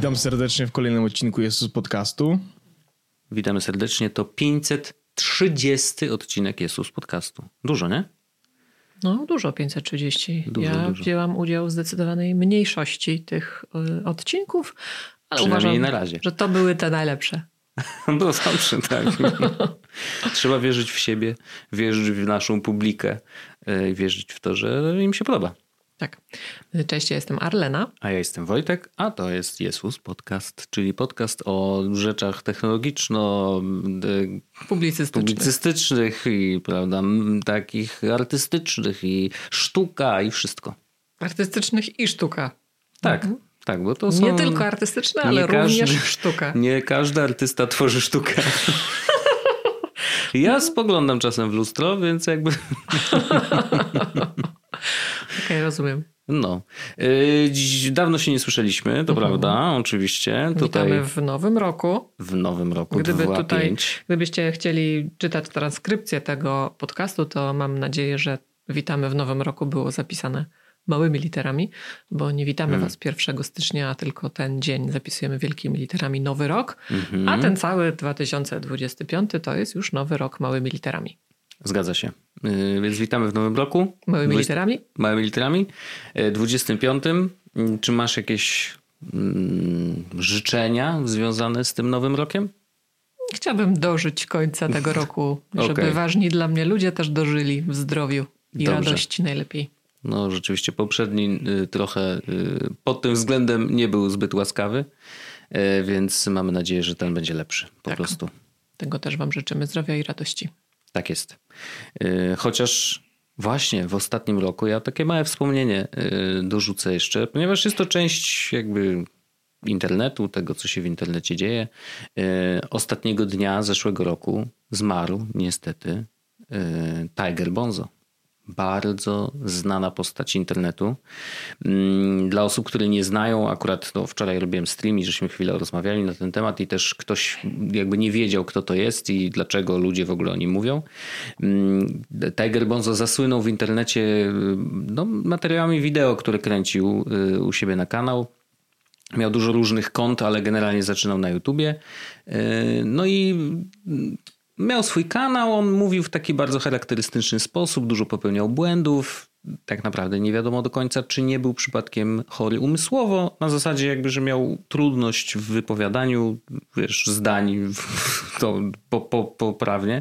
Witam serdecznie w kolejnym odcinku Jesus Podcastu. Witamy serdecznie. To 530 odcinek Jesus Podcastu. Dużo, nie? No dużo, 530. Dużo. Wzięłam udział w zdecydowanej mniejszości tych odcinków, ale przynajmniej uważam, na razie. że to były te najlepsze. No dobrze, tak. Trzeba wierzyć w siebie, wierzyć w naszą publikę, wierzyć w to, że im się podoba. Tak. Cześć, ja jestem Arlena. A ja jestem Wojtek, a to jest Jesus Podcast, czyli podcast o rzeczach publicystycznych i prawda, takich artystycznych i sztuka i wszystko. Artystycznych i sztuka. Tak, tak, bo to są... Nie tylko artystyczne, ale również sztuka. Nie każdy artysta tworzy sztukę. Ja spoglądam czasem w lustro, więc jakby... Okej, rozumiem. No. Dawno się nie słyszeliśmy, to prawda, oczywiście. Witamy w nowym roku. W nowym roku 2.5. Gdybyście chcieli czytać transkrypcję tego podcastu, to mam nadzieję, że witamy w nowym roku było zapisane małymi literami, bo nie witamy was 1 stycznia, a tylko ten dzień zapisujemy wielkimi literami Nowy Rok, a ten cały 2025 to jest już Nowy Rok małymi literami. Zgadza się. Więc witamy w nowym roku. Małymi literami? Małymi literami. 25. Czy masz jakieś życzenia związane z tym nowym rokiem? Chciałabym dożyć końca tego roku, żeby ważni dla mnie ludzie też dożyli w zdrowiu i radości najlepiej. No rzeczywiście poprzedni trochę pod tym względem nie był zbyt łaskawy, więc mamy nadzieję, że ten będzie lepszy po prostu. Tego też wam życzymy, zdrowia i radości. Tak jest. Chociaż właśnie w ostatnim roku ja takie małe wspomnienie dorzucę jeszcze, ponieważ jest to część jakby internetu, tego co się w internecie dzieje. Ostatniego dnia zeszłego roku zmarł niestety Tiger Bonzo. Bardzo znana postać internetu. Dla osób, które nie znają, akurat wczoraj robiłem stream i żeśmy chwilę rozmawiali na ten temat i też ktoś jakby nie wiedział, kto to jest i dlaczego ludzie w ogóle o nim mówią. Tiger Bonzo zasłynął w internecie materiałami wideo, które kręcił u siebie na kanał. Miał dużo różnych kont, ale generalnie zaczynał na YouTubie. No i miał swój kanał, on mówił w taki bardzo charakterystyczny sposób, dużo popełniał błędów. Tak naprawdę nie wiadomo do końca, czy nie był przypadkiem chory umysłowo. Na zasadzie jakby, że miał trudność w wypowiadaniu zdań poprawnie.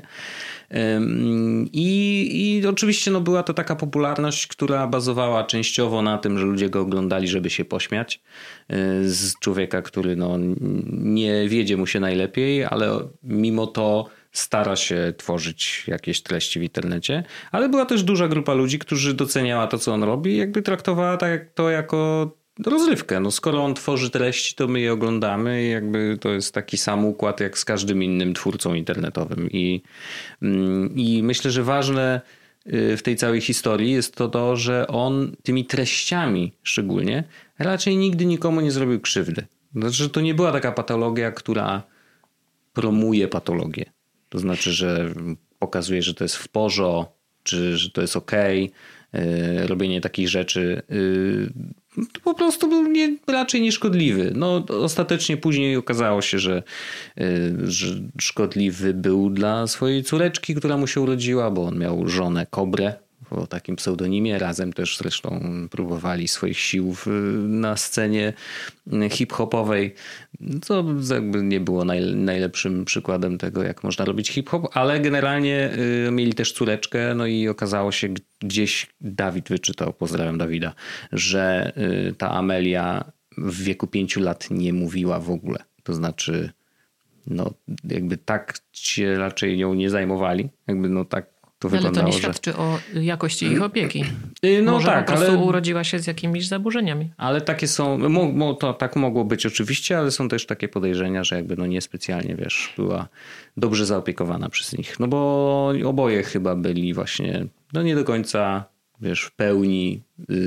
I oczywiście była to taka popularność, która bazowała częściowo na tym, że ludzie go oglądali, żeby się pośmiać z człowieka, który nie wiedzie mu się najlepiej, ale mimo to stara się tworzyć jakieś treści w internecie, ale była też duża grupa ludzi, którzy doceniała to, co on robi i jakby traktowała to jako rozrywkę. Skoro on tworzy treści, to my je oglądamy i jakby to jest taki sam układ jak z każdym innym twórcą internetowym. I myślę, że ważne w tej całej historii jest to, że on tymi treściami szczególnie raczej nigdy nikomu nie zrobił krzywdy. Znaczy, to nie była taka patologia, która promuje patologię. To znaczy, że pokazuje, że to jest w porządku, czy że to jest okej. Robienie takich rzeczy po prostu był raczej nieszkodliwy. Ostatecznie później okazało się, że szkodliwy był dla swojej córeczki, która mu się urodziła, bo on miał żonę Kobrę o takim pseudonimie. Razem też zresztą próbowali swoich sił na scenie hip-hopowej, co jakby nie było najlepszym przykładem tego, jak można robić hip-hop, ale generalnie mieli też córeczkę, i okazało się, gdzieś Dawid wyczytał, pozdrawiam Dawida, że ta Amelia w wieku 5 lat nie mówiła w ogóle. To znaczy, jakby tak się raczej nią nie zajmowali, tak to ale wyglądało, to nie świadczy o jakości ich opieki. Może tak, po prostu urodziła się z jakimiś zaburzeniami. Ale takie są, to tak mogło być oczywiście, ale są też takie podejrzenia, że jakby niespecjalnie, była dobrze zaopiekowana przez nich. Bo oboje chyba byli właśnie, nie do końca, w pełni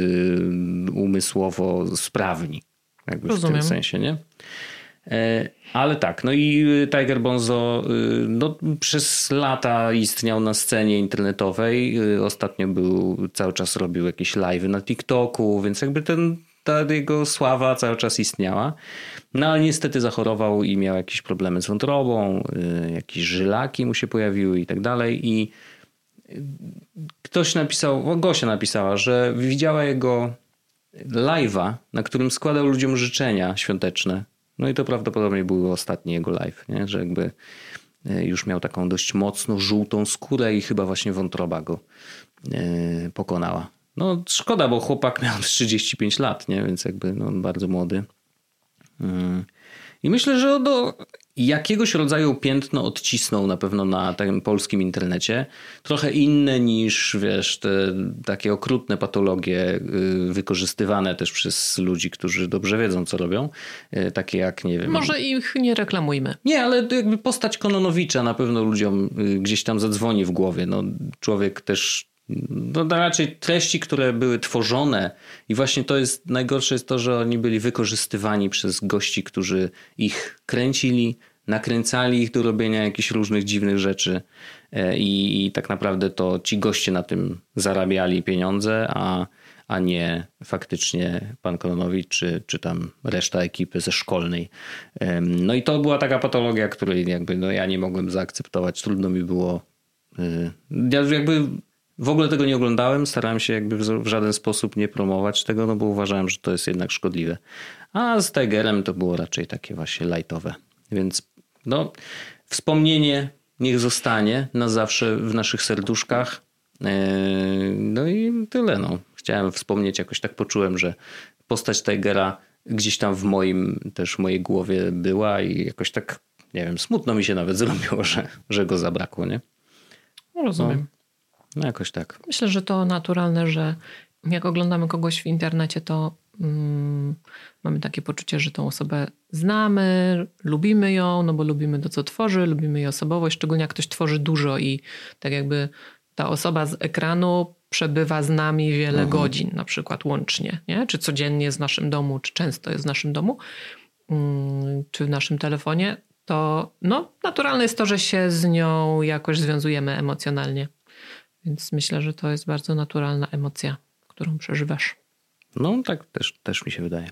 umysłowo sprawni. Jakby w tym sensie, nie? Ale tak, i Tiger Bonzo przez lata istniał na scenie internetowej. Ostatnio cały czas robił jakieś live'y na TikToku, więc jakby ta jego sława cały czas istniała. No ale niestety zachorował i miał jakieś problemy z wątrobą, jakieś żylaki mu się pojawiły i tak dalej. I ktoś napisał, Gosia napisała, że widziała jego live'a, na którym składał ludziom życzenia świąteczne. No i to prawdopodobnie był ostatni jego live, nie? Że jakby już miał taką dość mocno żółtą skórę i chyba właśnie wątroba go pokonała. No szkoda, bo chłopak miał 35 lat, nie? Więc jakby bardzo młody. I myślę, że do jakiegoś rodzaju piętno odcisnął na pewno na tym polskim internecie. Trochę inne niż, wiesz, te takie okrutne patologie wykorzystywane też przez ludzi, którzy dobrze wiedzą, co robią. Takie jak, nie wiem... Może ich nie reklamujmy. Nie, ale jakby postać Kononowicza na pewno ludziom gdzieś tam zadzwoni w głowie. No, człowiek też... No, raczej treści, które były tworzone i właśnie to jest najgorsze jest to, że oni byli wykorzystywani przez gości, którzy ich kręcili, nakręcali ich do robienia jakichś różnych dziwnych rzeczy i tak naprawdę to ci goście na tym zarabiali pieniądze, a nie faktycznie pan Kononowicz czy tam reszta ekipy ze szkolnej. No i to była taka patologia, której jakby ja nie mogłem zaakceptować. Trudno mi było. Ja jakby w ogóle tego nie oglądałem, starałem się jakby w żaden sposób nie promować tego, no bo uważałem, że to jest jednak szkodliwe. A z Tigerem to było raczej takie właśnie lightowe. Więc wspomnienie niech zostanie na zawsze w naszych serduszkach. No i tyle. Chciałem wspomnieć, jakoś tak poczułem, że postać Tigera gdzieś tam w mojej głowie była i jakoś tak, nie wiem, smutno mi się nawet zrobiło, że go zabrakło, nie? Rozumiem. No jakoś tak. Myślę, że to naturalne, że jak oglądamy kogoś w internecie, to mamy takie poczucie, że tą osobę znamy, lubimy ją, no bo lubimy to, co tworzy, lubimy jej osobowość, szczególnie jak ktoś tworzy dużo i tak jakby ta osoba z ekranu przebywa z nami wiele godzin, na przykład łącznie, nie? Czy codziennie jest w naszym domu, czy często jest w naszym domu, czy w naszym telefonie, to naturalne jest to, że się z nią jakoś związujemy emocjonalnie. Więc myślę, że to jest bardzo naturalna emocja, którą przeżywasz. No tak też mi się wydaje.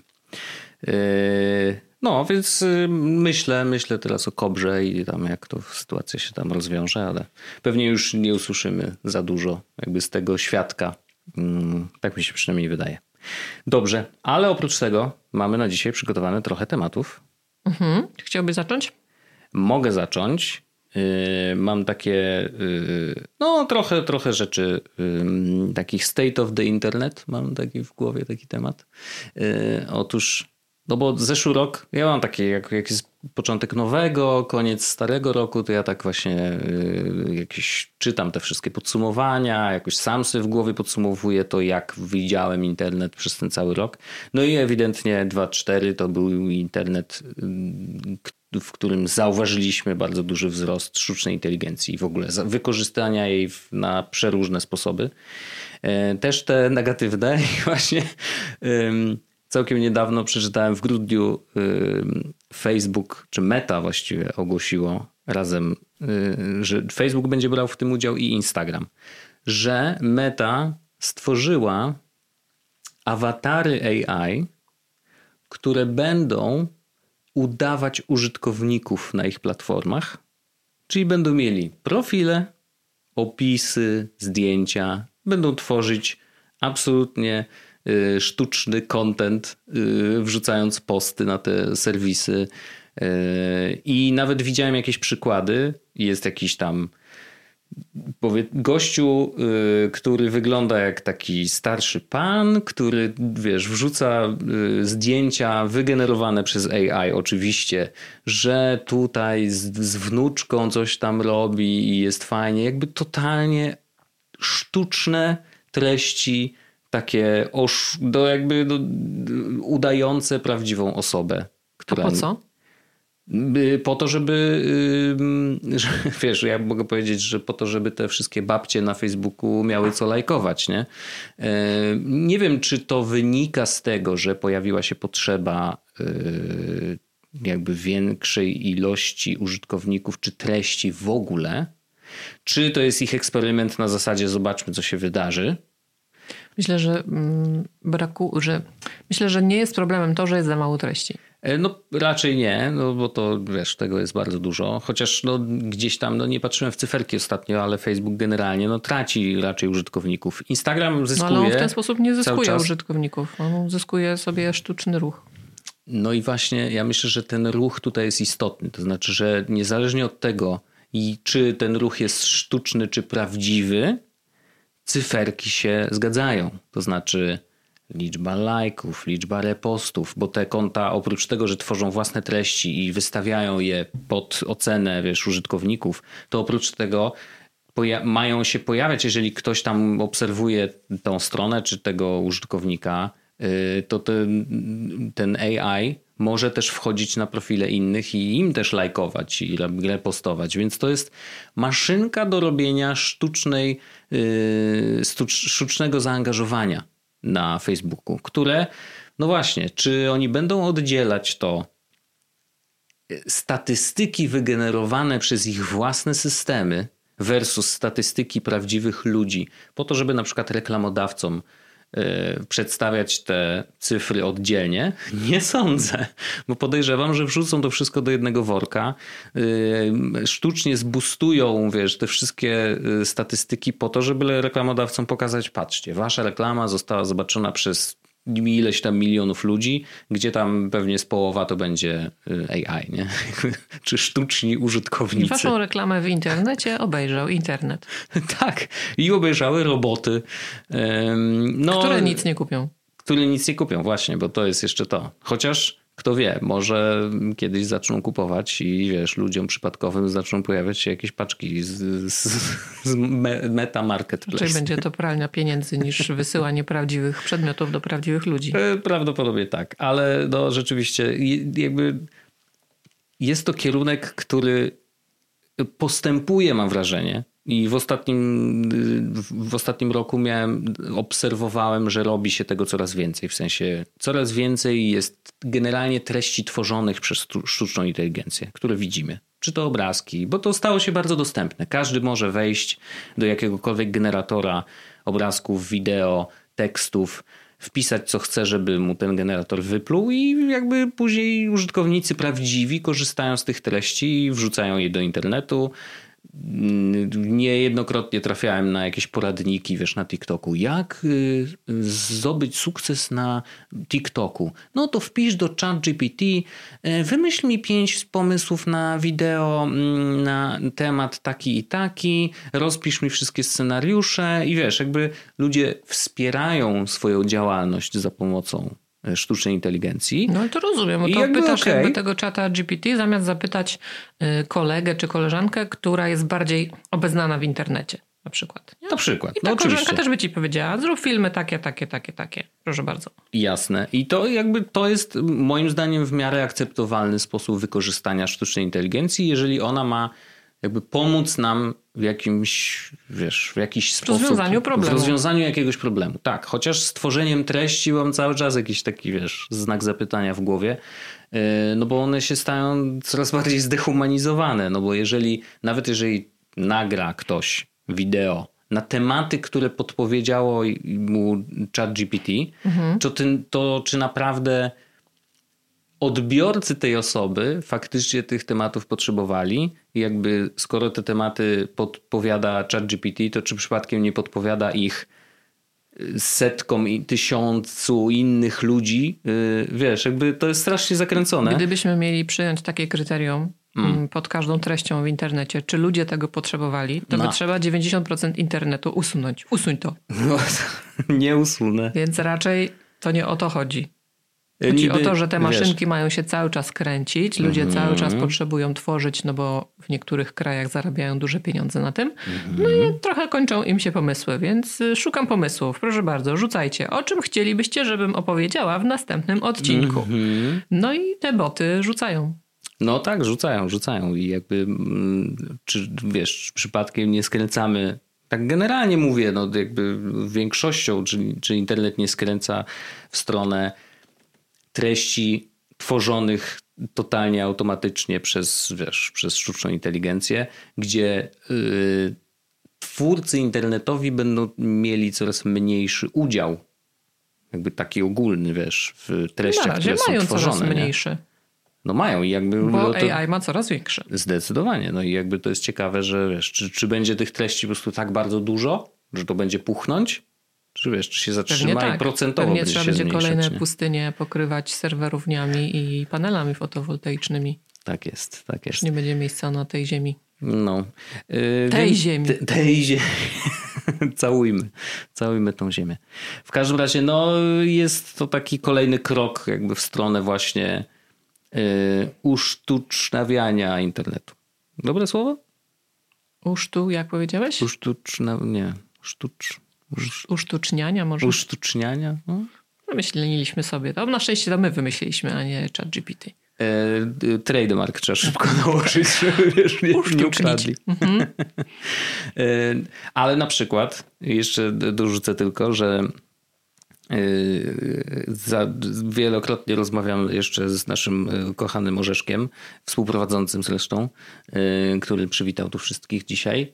Więc myślę teraz o Kobrze i tam jak to sytuacja się tam rozwiąże, ale pewnie już nie usłyszymy za dużo jakby z tego świadka. Tak mi się przynajmniej wydaje. Dobrze, ale oprócz tego mamy na dzisiaj przygotowane trochę tematów. Chciałbyś zacząć? Mogę zacząć. Mam takie, trochę rzeczy, takich state of the internet, mam taki w głowie taki temat. Otóż, bo zeszły rok, ja mam takie, jak jest początek nowego, koniec starego roku, to ja tak właśnie jakieś czytam te wszystkie podsumowania, jakoś sam sobie w głowie podsumowuję to, jak widziałem internet przez ten cały rok. No i ewidentnie 2.4 to był internet, w którym zauważyliśmy bardzo duży wzrost sztucznej inteligencji i w ogóle wykorzystania jej na przeróżne sposoby. Też te negatywne i właśnie całkiem niedawno przeczytałem w grudniu Facebook, czy Meta właściwie ogłosiło razem, że Facebook będzie brał w tym udział i Instagram, że Meta stworzyła awatary AI, które będą udawać użytkowników na ich platformach, czyli będą mieli profile, opisy, zdjęcia, będą tworzyć absolutnie sztuczny content, wrzucając posty na te serwisy. I nawet widziałem jakieś przykłady. Jest jakiś tam gościu, który wygląda jak taki starszy pan, który, wrzuca zdjęcia wygenerowane przez AI oczywiście, że tutaj z wnuczką coś tam robi i jest fajnie. Jakby totalnie sztuczne treści, takie udające prawdziwą osobę. A po co? Po to, żeby ja mogę powiedzieć, że po to, żeby te wszystkie babcie na Facebooku miały co lajkować, nie? Nie wiem, czy to wynika z tego, że pojawiła się potrzeba jakby większej ilości użytkowników, czy treści w ogóle, czy to jest ich eksperyment na zasadzie zobaczmy, co się wydarzy. Myślę, że Myślę, że nie jest problemem to, że jest za mało treści. No raczej nie, no bo to wiesz, tego jest bardzo dużo. Chociaż no, gdzieś tam, no nie patrzyłem w cyferki ostatnio, ale Facebook generalnie no, traci raczej użytkowników. Instagram zyskuje. No ale on w ten sposób nie zyskuje użytkowników. On zyskuje sobie sztuczny ruch. No i właśnie ja myślę, że ten ruch tutaj jest istotny. To znaczy, że niezależnie od tego, czy ten ruch jest sztuczny, czy prawdziwy, cyferki się zgadzają. To znaczy liczba lajków, liczba repostów, bo te konta oprócz tego, że tworzą własne treści i wystawiają je pod ocenę, wiesz, użytkowników, to oprócz tego mają się pojawiać, jeżeli ktoś tam obserwuje tą stronę czy tego użytkownika, to ten AI może też wchodzić na profile innych i im też lajkować i repostować. Więc to jest maszynka do robienia sztucznego zaangażowania na Facebooku, które, no właśnie, czy oni będą oddzielać to statystyki wygenerowane przez ich własne systemy versus statystyki prawdziwych ludzi, po to, żeby na przykład reklamodawcom przedstawiać te cyfry oddzielnie? Nie sądzę, bo podejrzewam, że wrzucą to wszystko do jednego worka, sztucznie zbustują, wiesz, te wszystkie statystyki po to, żeby reklamodawcom pokazać, patrzcie, wasza reklama została zobaczona przez ileś tam milionów ludzi, gdzie tam pewnie z połowa to będzie AI, nie? Czy sztuczni użytkownicy. I waszą reklamę w internecie obejrzał internet. Tak. I obejrzały roboty. No, które nic nie kupią. Które nic nie kupią, właśnie, bo to jest jeszcze to. Chociaż kto wie, może kiedyś zaczną kupować i wiesz, ludziom przypadkowym zaczną pojawiać się jakieś paczki z Meta Marketplace. Raczej będzie to pralnia pieniędzy niż wysyłanie prawdziwych przedmiotów do prawdziwych ludzi. Prawdopodobnie tak, ale no rzeczywiście jakby jest to kierunek, który postępuje, mam wrażenie. I w ostatnim roku obserwowałem, że robi się tego coraz więcej. W sensie coraz więcej jest generalnie treści tworzonych przez sztuczną inteligencję, które widzimy. Czy to obrazki, bo to stało się bardzo dostępne. Każdy może wejść do jakiegokolwiek generatora obrazków, wideo, tekstów, wpisać co chce, żeby mu ten generator wypluł i jakby później użytkownicy prawdziwi korzystają z tych treści i wrzucają je do internetu. Niejednokrotnie trafiałem na jakieś poradniki, wiesz, na TikToku. Jak zdobyć sukces na TikToku? No to wpisz do ChatGPT, wymyśl mi 5 pomysłów na wideo na temat taki i taki, rozpisz mi wszystkie scenariusze i wiesz, jakby ludzie wspierają swoją działalność za pomocą sztucznej inteligencji. No ale to rozumiem, bo to jakby pytasz jakby tego czata GPT, zamiast zapytać kolegę czy koleżankę, która jest bardziej obeznana w internecie na przykład. Nie? Na przykład, I ta koleżanka też by ci powiedziała, zrób filmy takie. Proszę bardzo. Jasne. I to jakby to jest moim zdaniem w miarę akceptowalny sposób wykorzystania sztucznej inteligencji, jeżeli ona ma jakby pomóc nam w jakimś, wiesz, w jakiś sposób. W rozwiązaniu jakiegoś problemu. Tak, chociaż z tworzeniem treści mam cały czas jakiś taki, wiesz, znak zapytania w głowie, no bo one się stają coraz bardziej zdehumanizowane, no bo nawet jeżeli nagra ktoś wideo na tematy, które podpowiedziało mu ChatGPT, to czy naprawdę odbiorcy tej osoby faktycznie tych tematów potrzebowali i jakby skoro te tematy podpowiada ChatGPT, to czy przypadkiem nie podpowiada ich setkom i 1000 innych ludzi? Wiesz, jakby to jest strasznie zakręcone. Gdybyśmy mieli przyjąć takie kryterium pod każdą treścią w internecie, czy ludzie tego potrzebowali, to by trzeba 90% internetu usunąć. Usuń to. No, nie usunę. Więc raczej to nie o to chodzi. Chodzi o to, że te maszynki mają się cały czas kręcić, ludzie cały czas potrzebują tworzyć, no bo w niektórych krajach zarabiają duże pieniądze na tym. No i trochę kończą im się pomysły, więc szukam pomysłów. Proszę bardzo, rzucajcie. O czym chcielibyście, żebym opowiedziała w następnym odcinku? No i te boty rzucają. No tak, rzucają i jakby czy wiesz, przypadkiem nie skręcamy. Tak generalnie mówię, no jakby większością, czy internet nie skręca w stronę treści tworzonych totalnie automatycznie przez sztuczną inteligencję, gdzie twórcy internetowi będą mieli coraz mniejszy udział jakby taki ogólny, wiesz, w treściach, które są mają tworzone. Coraz mniejszy. No mają i jakby... Bo to... AI ma coraz większy. Zdecydowanie. No i jakby to jest ciekawe, że wiesz, czy będzie tych treści po prostu tak bardzo dużo, że to będzie puchnąć? Czy wiesz, czy się zatrzyma i procentowo Pewnie będzie trzeba się będzie zmniejszać, kolejne nie? pustynie pokrywać serwerowniami i panelami fotowoltaicznymi. Tak jest, tak jest. Już nie będzie miejsca na tej ziemi. No. Tej ziemi. Tej ziemi. Całujmy tą ziemię. W każdym razie, no jest to taki kolejny krok jakby w stronę właśnie usztucznawiania internetu. Dobre słowo? Jak powiedziałeś? Usztuczniania może? Usztuczniania? No. Wymyśliliśmy sobie. To na szczęście to my wymyśliliśmy, a nie ChatGPT. Trademark trzeba szybko nałożyć, żeby wiesz, nie ukradli. Ale na przykład, jeszcze dorzucę tylko, że wielokrotnie rozmawiam jeszcze z naszym kochanym Orzeszkiem, współprowadzącym zresztą, który przywitał tu wszystkich dzisiaj.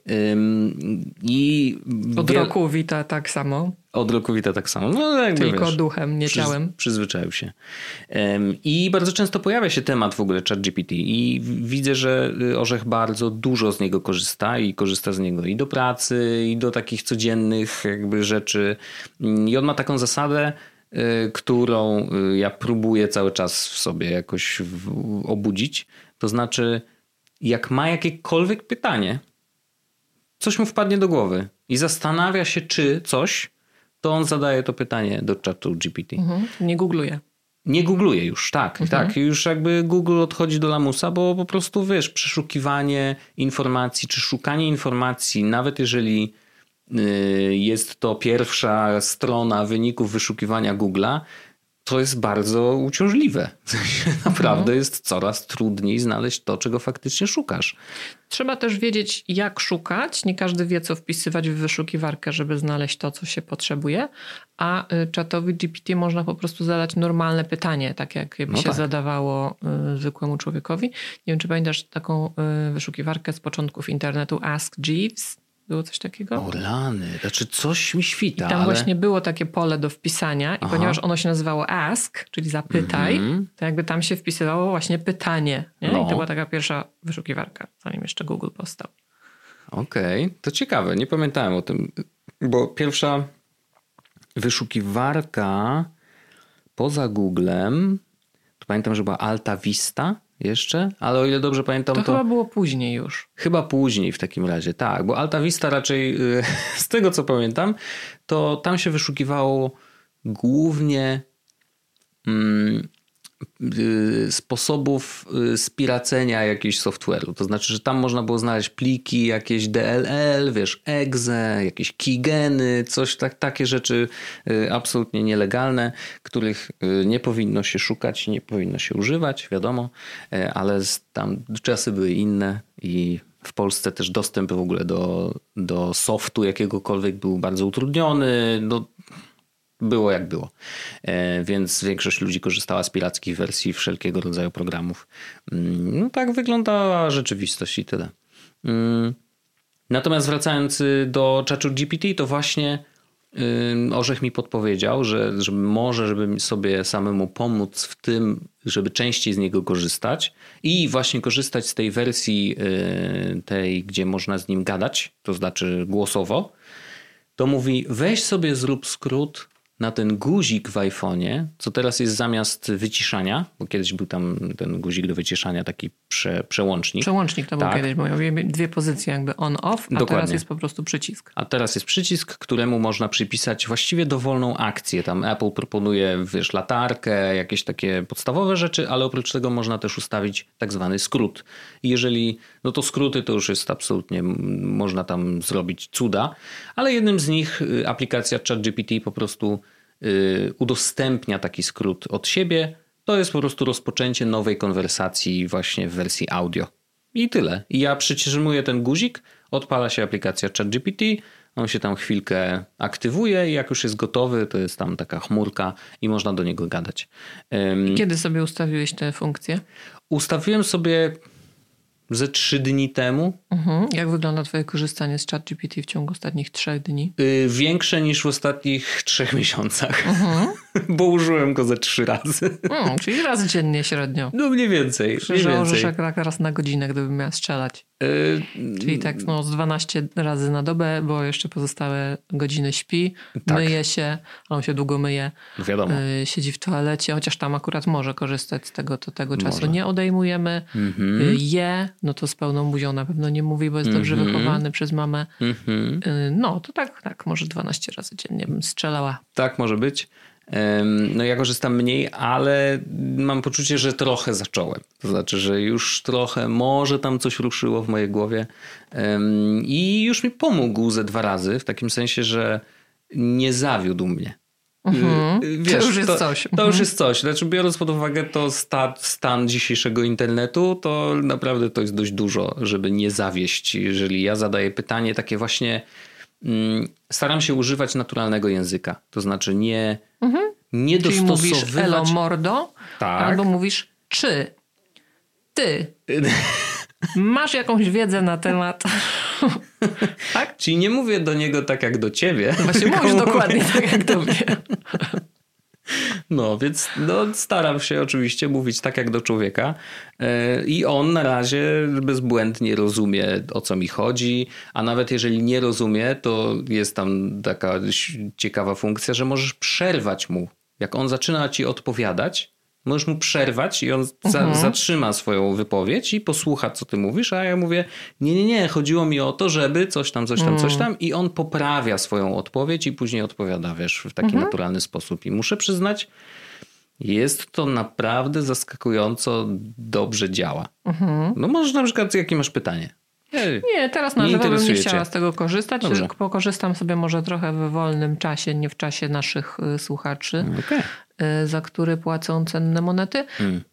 Od roku wita tak samo. Od roku wita tak samo. No, jakby, tylko wiesz, duchem, nie ciałem. Przyzwyczaił się. I bardzo często pojawia się temat w ogóle ChatGPT i widzę, że Orzech bardzo dużo z niego korzysta i korzysta z niego i do pracy, i do takich codziennych jakby rzeczy. I on ma taką zasadę, którą ja próbuję cały czas w sobie jakoś obudzić. To znaczy, jak ma jakiekolwiek pytanie, coś mu wpadnie do głowy i zastanawia się, czy coś, to on zadaje to pytanie do czatu GPT. Nie googluje. Nie googluje już, tak. Już jakby Google odchodzi do lamusa, bo po prostu wiesz, przeszukiwanie informacji, czy szukanie informacji, nawet jeżeli jest to pierwsza strona wyników wyszukiwania Google'a, to jest bardzo uciążliwe. Naprawdę jest coraz trudniej znaleźć to, czego faktycznie szukasz. Trzeba też wiedzieć, jak szukać. Nie każdy wie, co wpisywać w wyszukiwarkę, żeby znaleźć to, co się potrzebuje. A czatowi GPT można po prostu zadać normalne pytanie, tak jakby się zadawało zwykłemu człowiekowi. Nie wiem, czy pamiętasz taką wyszukiwarkę z początków internetu Ask Jeeves? Było coś takiego? O rany, znaczy coś mi świta. I tam właśnie było takie pole do wpisania i ponieważ ono się nazywało Ask, czyli zapytaj, to jakby tam się wpisywało właśnie pytanie. Nie? I to była taka pierwsza wyszukiwarka, zanim jeszcze Google powstał. Okej, to ciekawe, nie pamiętałem o tym, bo pierwsza wyszukiwarka poza Googlem, to pamiętam, że była Alta Vista jeszcze, ale o ile dobrze pamiętam, to chyba było później już. Chyba później w takim razie, tak, bo Alta Vista raczej z tego co pamiętam, to tam się wyszukiwało głównie sposobów spiracenia jakiegoś software'u. To znaczy, że tam można było znaleźć pliki, jakieś DLL, wiesz, exe, jakieś keygeny, coś takie rzeczy absolutnie nielegalne, których nie powinno się szukać, nie powinno się używać, wiadomo, ale tam czasy były inne i w Polsce też dostęp w ogóle do softu jakiegokolwiek był bardzo utrudniony. No, było jak było. Więc większość ludzi korzystała z pirackich wersji wszelkiego rodzaju programów. No tak wyglądała rzeczywistość i tyle. Natomiast wracając do czatu GPT, to właśnie Orzech mi podpowiedział, że może, żeby sobie samemu pomóc w tym, żeby częściej z niego korzystać i właśnie korzystać z tej wersji tej, gdzie można z nim gadać, to znaczy głosowo, to mówi, weź sobie zrób skrót na ten guzik w iPhone'ie, co teraz jest zamiast wyciszania, bo kiedyś był tam ten guzik do wyciszania, taki przełącznik. Przełącznik to był kiedyś, bo miał dwie pozycje jakby on-off, a teraz jest po prostu przycisk. A teraz jest przycisk, któremu można przypisać właściwie dowolną akcję. Tam Apple proponuje, wiesz, latarkę, jakieś takie podstawowe rzeczy, ale oprócz tego można też ustawić tak zwany skrót. I jeżeli, no to skróty to już jest absolutnie, można tam zrobić cuda, ale jednym z nich aplikacja ChatGPT po prostu udostępnia taki skrót od siebie. To jest po prostu rozpoczęcie nowej konwersacji właśnie w wersji audio. I tyle. I ja przytrzymuję ten guzik, odpala się aplikacja ChatGPT, on się tam chwilkę aktywuje i jak już jest gotowy, to jest tam taka chmurka i można do niego gadać. Kiedy sobie ustawiłeś tę funkcję? Ustawiłem sobie ze 3 dni temu. Jak wygląda twoje korzystanie z ChatGPT w ciągu ostatnich 3 dni? Większe niż w ostatnich 3 miesiącach. bo użyłem go ze 3 razy. Czyli raz dziennie średnio. No mniej więcej. Że jak raz na godzinę, gdybym miała strzelać. Czyli tak z 12 razy na dobę, bo jeszcze pozostałe godziny śpi, myje się, on się długo myje, wiadomo. Siedzi w toalecie, chociaż tam akurat może korzystać z tego, to tego czasu nie odejmujemy. Je, no to z pełną buzią na pewno nie mówi, bo jest dobrze wychowany przez mamę. No to tak, może 12 razy dziennie bym strzelała. Tak może być. No ja korzystam mniej, ale mam poczucie, że trochę zacząłem. To znaczy, że już trochę może tam coś ruszyło w mojej głowie i już mi pomógł ze 2 razy, w takim sensie, że nie zawiódł mnie. Wiesz, to już jest coś. To już jest coś. Znaczy, biorąc pod uwagę to stan dzisiejszego internetu, to naprawdę to jest dość dużo, żeby nie zawieść. Jeżeli ja zadaję pytanie takie właśnie, staram się używać naturalnego języka. To znaczy nie Czyli dostosowywać... mówisz elo mordo, tak. Albo mówisz czy ty masz jakąś wiedzę na temat... Tak? Czyli nie mówię do niego tak jak do ciebie. No właśnie mówisz dokładnie tak jak do mnie. No, więc staram się oczywiście mówić tak jak do człowieka i on na razie bezbłędnie rozumie, o co mi chodzi, a nawet jeżeli nie rozumie, to jest tam taka ciekawa funkcja, że możesz przerwać mu. Jak on zaczyna ci odpowiadać, możesz mu przerwać i on zatrzyma swoją wypowiedź i posłucha, co ty mówisz, a ja mówię, nie, chodziło mi o to, żeby coś tam i on poprawia swoją odpowiedź i później odpowiada, wiesz, w taki naturalny sposób. I muszę przyznać, jest to naprawdę zaskakująco dobrze działa. No może na przykład, jakie masz pytanie? Nie, teraz na żywo bym nie chciała z tego korzystać. Dobrze. Pokorzystam sobie może trochę w wolnym czasie, nie w czasie naszych słuchaczy, za który płacą cenne monety.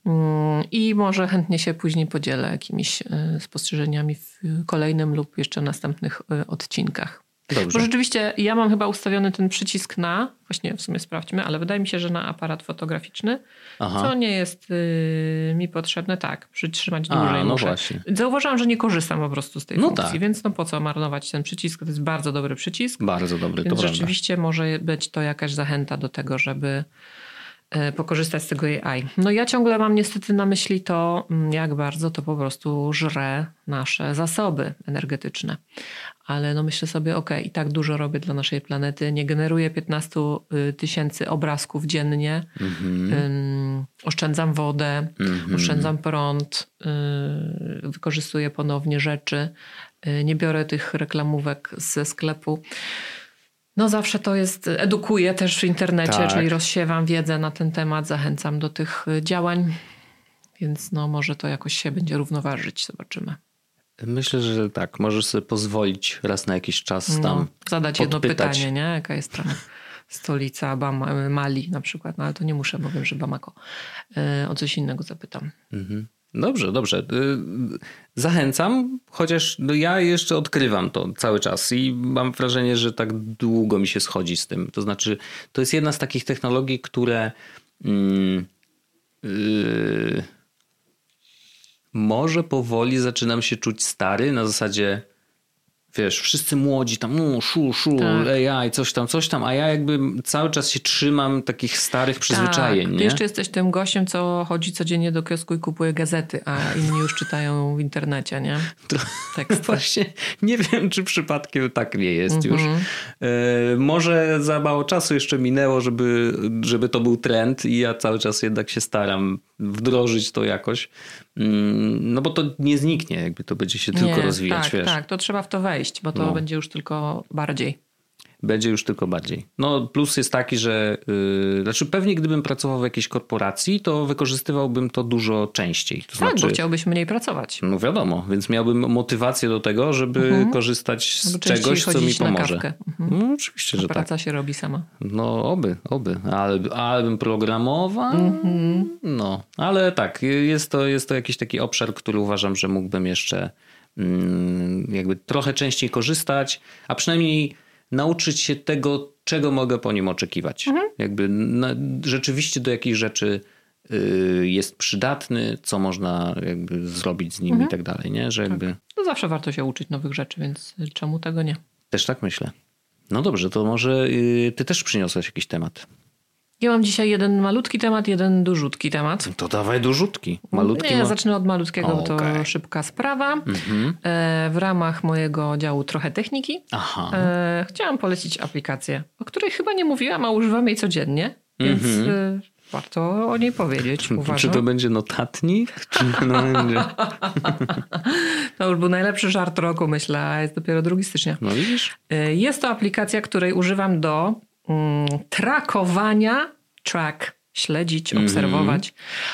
I może chętnie się później podzielę jakimiś spostrzeżeniami w kolejnym lub jeszcze następnych odcinkach. Dobrze. Bo rzeczywiście ja mam chyba ustawiony ten przycisk właśnie w sumie sprawdźmy, ale wydaje mi się, że na aparat fotograficzny, co nie jest mi potrzebne, przytrzymać dłużej no muszę. Właśnie. Zauważyłam, że nie korzystam po prostu z tej funkcji, więc po co marnować ten przycisk? To jest bardzo dobry przycisk. Bardzo dobry, więc to rzeczywiście może być to jakaś zachęta do tego, żeby pokorzystać z tego AI. No ja ciągle mam niestety na myśli to, jak bardzo to po prostu żre nasze zasoby energetyczne. Ale myślę sobie, i tak dużo robię dla naszej planety, nie generuję 15 000 obrazków dziennie, oszczędzam wodę, oszczędzam prąd, wykorzystuję ponownie rzeczy, nie biorę tych reklamówek ze sklepu. Zawsze to jest, edukuję też w internecie, czyli rozsiewam wiedzę na ten temat, zachęcam do tych działań, więc może to jakoś się będzie równoważyć, zobaczymy. Myślę, że tak, możesz sobie pozwolić raz na jakiś czas tam zadać podpytać. Jedno pytanie, nie? Jaka jest tam stolica Mali na przykład, ale to nie muszę, bo wiem, że Bamako. O coś innego zapytam. Dobrze. Zachęcam, chociaż ja jeszcze odkrywam to cały czas i mam wrażenie, że tak długo mi się schodzi z tym. To znaczy, to jest jedna z takich technologii, które może powoli zaczynam się czuć stary, na zasadzie wiesz, wszyscy młodzi tam AI, coś tam, a ja jakby cały czas się trzymam takich starych przyzwyczajeń. Ty jeszcze jesteś tym gościem, co chodzi codziennie do kiosku i kupuje gazety, a inni już czytają w internecie, nie? Właśnie nie wiem, czy przypadkiem tak nie jest już. Może za mało czasu jeszcze minęło, żeby to był trend i ja cały czas jednak się staram wdrożyć to jakoś. No bo to nie zniknie, jakby to będzie się tylko rozwijać. Tak, to trzeba w to wejść, bo to będzie już tylko bardziej. Będzie już tylko bardziej. No plus jest taki, że znaczy pewnie gdybym pracował w jakiejś korporacji, to wykorzystywałbym to dużo częściej. To znaczy, bo chciałbyś mniej pracować. No wiadomo, więc miałbym motywację do tego, żeby korzystać z czegoś, co mi pomoże. No oczywiście, że praca się robi sama. No oby. Ale bym programował. No, ale tak, jest to jakiś taki obszar, który uważam, że mógłbym jeszcze jakby trochę częściej korzystać, a przynajmniej nauczyć się tego, czego mogę po nim oczekiwać. Jakby rzeczywiście do jakich rzeczy jest przydatny, co można jakby zrobić z nim i tak dalej. Nie? Że jakby... No zawsze warto się uczyć nowych rzeczy, więc czemu tego nie? Też tak myślę. No dobrze, to może ty też przyniosłeś jakiś temat. Ja mam dzisiaj jeden malutki temat, jeden dużutki temat. To dawaj dużutki. Malutki. Nie, ja zacznę od malutkiego, bo to Okej. szybka sprawa. W ramach mojego działu trochę techniki chciałam polecić aplikację, o której chyba nie mówiłam, a używam jej codziennie, więc warto o niej powiedzieć, uważam. Czy to będzie notatnik? Czy to będzie... To już był najlepszy żart roku, myślę, a jest dopiero 2 stycznia. No widzisz? Jest to aplikacja, której używam do trackowania, śledzić, obserwować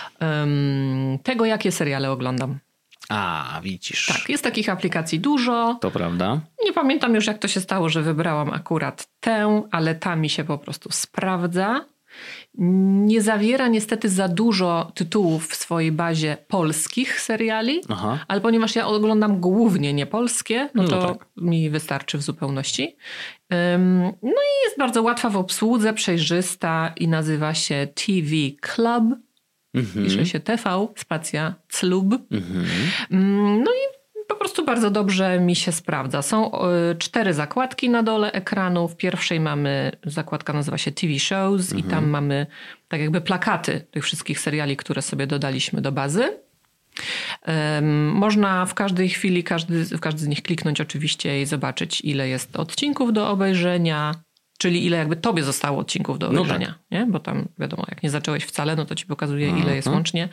tego, jakie seriale oglądam. A, widzisz. Tak, jest takich aplikacji dużo. To prawda. Nie pamiętam już, jak to się stało, że wybrałam akurat tę, ale ta mi się po prostu sprawdza. Nie zawiera niestety za dużo tytułów w swojej bazie polskich seriali, ale ponieważ ja oglądam głównie niepolskie, no to tak. Mi wystarczy w zupełności. No i jest bardzo łatwa w obsłudze, przejrzysta i nazywa się TV Club. Pisze się TV, spacja CLUB. No i po prostu bardzo dobrze mi się sprawdza. Są 4 zakładki na dole ekranu. W pierwszej mamy, zakładka nazywa się TV Shows i tam mamy tak jakby plakaty tych wszystkich seriali, które sobie dodaliśmy do bazy. Można w każdej chwili, w każdy z nich kliknąć oczywiście i zobaczyć, ile jest odcinków do obejrzenia, czyli ile jakby tobie zostało odcinków do obejrzenia. No tak. Nie? Bo tam wiadomo, jak nie zacząłeś wcale, no to ci pokazuje, ile jest łącznie.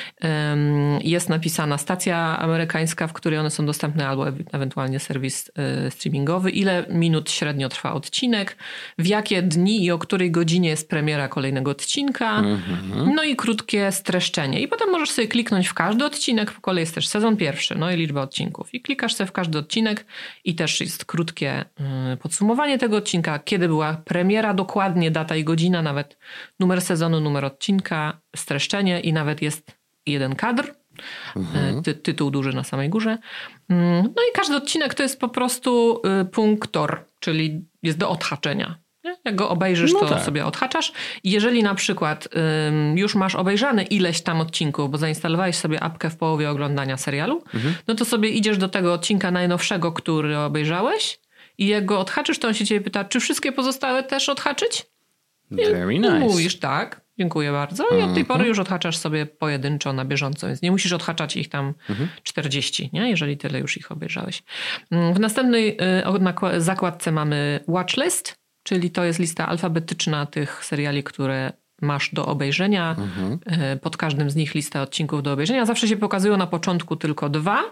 Jest napisana stacja amerykańska, w której one są dostępne, albo ewentualnie serwis streamingowy. Ile minut średnio trwa odcinek, w jakie dni i o której godzinie jest premiera kolejnego odcinka. No i krótkie streszczenie. I potem możesz sobie kliknąć w każdy odcinek. Po kolei jest też sezon pierwszy, no i liczba odcinków. I klikasz sobie w każdy odcinek i też jest krótkie podsumowanie tego odcinka, kiedy była premiera, dokładnie data i godzina, nawet numer sezonu, numer odcinka, streszczenie i nawet jest jeden kadr, tytuł duży na samej górze. No i każdy odcinek to jest po prostu punktor, czyli jest do odhaczenia. Nie? Jak go obejrzysz, to sobie odhaczasz. I jeżeli na przykład już masz obejrzane ileś tam odcinków, bo zainstalowałeś sobie apkę w połowie oglądania serialu, no to sobie idziesz do tego odcinka najnowszego, który obejrzałeś, i jak go odhaczysz, to on się ciebie pyta, czy wszystkie pozostałe też odhaczyć? Very nice. Mówisz tak, dziękuję bardzo. I od tej pory już odhaczasz sobie pojedynczo na bieżąco, więc nie musisz odhaczać ich tam 40, nie? Jeżeli tyle już ich obejrzałeś. W następnej zakładce mamy watchlist, czyli to jest lista alfabetyczna tych seriali, które masz do obejrzenia. Pod każdym z nich lista odcinków do obejrzenia. Zawsze się pokazują na początku tylko 2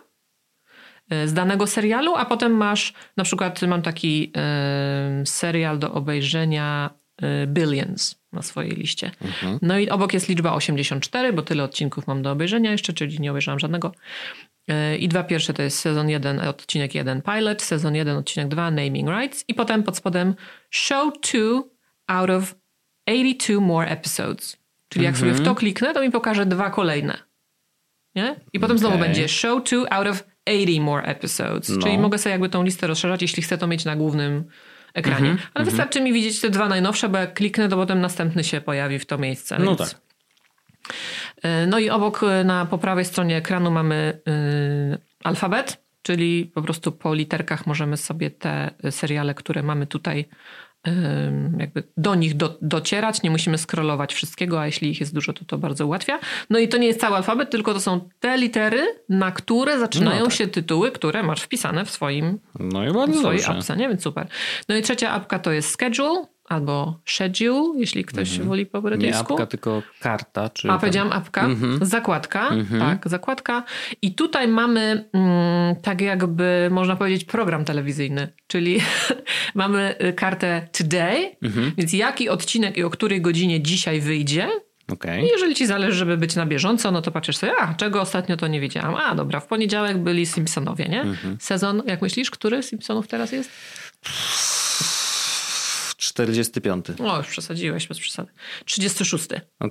z danego serialu, a potem masz, na przykład mam taki serial do obejrzenia Billions na swojej liście. No i obok jest liczba 84, bo tyle odcinków mam do obejrzenia jeszcze, czyli nie obejrzałam żadnego. I 2 pierwsze to jest sezon 1, odcinek 1 pilot, sezon 1, odcinek 2 naming rights i potem pod spodem show 2 out of 82 more episodes. Czyli jak sobie w to kliknę, to mi pokaże 2 kolejne. Nie? I potem znowu będzie show 2 out of 80 more episodes. Czyli mogę sobie jakby tą listę rozszerzać, jeśli chcę to mieć na głównym ekranie. Ale wystarczy mi widzieć te 2 najnowsze, bo jak kliknę, to potem następny się pojawi w to miejsce. No więc... tak. No i obok po prawej stronie ekranu mamy alfabet, czyli po prostu po literkach możemy sobie te seriale, które mamy tutaj, jakby do nich docierać. Nie musimy scrollować wszystkiego, a jeśli ich jest dużo, to bardzo ułatwia. No i to nie jest cały alfabet, tylko to są te litery, na które zaczynają się tytuły, które masz wpisane w swojej apce, nie? Więc super. No i trzecia apka to jest schedule albo schedule, jeśli ktoś woli po brytyjsku. Nie apka, tylko karta. Czy powiedziałam apka. Zakładka. Tak, zakładka. I tutaj mamy tak jakby, można powiedzieć, program telewizyjny. Czyli mamy kartę today, więc jaki odcinek i o której godzinie dzisiaj wyjdzie. I jeżeli ci zależy, żeby być na bieżąco, no to patrzysz sobie, czego ostatnio to nie wiedziałam. Dobra, w poniedziałek byli Simpsonowie, nie? Sezon, jak myślisz, który Simpsonów teraz jest? 45. O, już przesadziłeś, bez przesady. 36.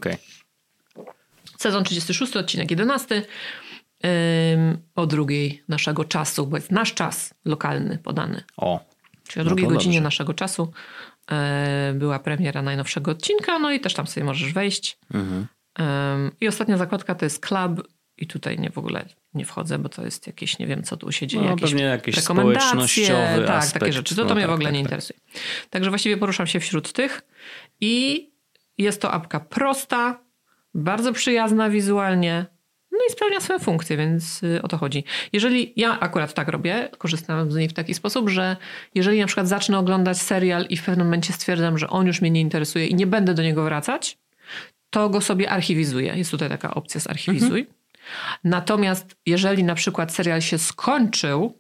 Sezon 36, odcinek 11. O 2 naszego czasu, bo jest nasz czas lokalny podany. Czyli o 2 godzinie naszego czasu była premiera najnowszego odcinka, no i też tam sobie możesz wejść. I ostatnia zakładka to jest Club i tutaj w ogóle nie wchodzę, bo to jest jakieś, nie wiem co tu się dzieje, jakieś rekomendacje, aspekt, takie rzeczy. To mnie w ogóle nie interesuje. Także właściwie poruszam się wśród tych i jest to apka prosta, bardzo przyjazna wizualnie, no i spełnia swoje funkcje, więc o to chodzi. Jeżeli ja akurat tak robię, korzystam z niej w taki sposób, że jeżeli na przykład zacznę oglądać serial i w pewnym momencie stwierdzam, że on już mnie nie interesuje i nie będę do niego wracać, to go sobie archiwizuję. Jest tutaj taka opcja zarchiwizuj. Natomiast jeżeli na przykład serial się skończył,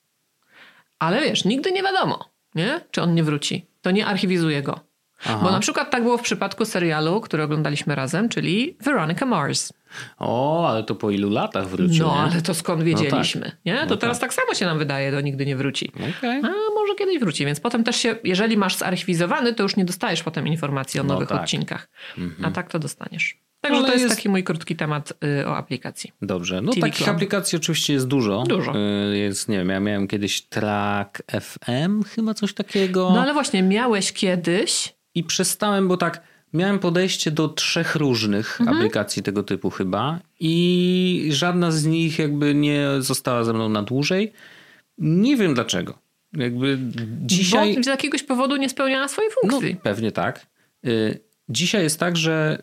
ale wiesz, nigdy nie wiadomo, nie? Czy on nie wróci, to nie archiwizuję go. Aha. Bo na przykład tak było w przypadku serialu, który oglądaliśmy razem, czyli Veronica Mars. O, ale to po ilu latach wrócił, No, nie? ale to skąd wiedzieliśmy, tak. nie? To No teraz tak samo się nam wydaje, to nigdy nie wróci. Okay. A może kiedyś wróci, więc potem też się, jeżeli masz zarchiwizowany, to już nie dostajesz potem informacji o nowych odcinkach. A tak to dostaniesz. Także Ale to jest taki mój krótki temat o aplikacji. Dobrze, no TV takich Club. aplikacji oczywiście jest dużo. Dużo. Jest, nie wiem, ja miałem kiedyś Track FM, chyba coś takiego. No ale właśnie, miałeś kiedyś... I przestałem, bo tak, miałem podejście do 3 różnych aplikacji tego typu chyba i żadna z nich jakby nie została ze mną na dłużej. Nie wiem dlaczego. Jakby dzisiaj... Bo z jakiegoś powodu nie spełniała swojej funkcji. No, pewnie tak. Dzisiaj jest tak,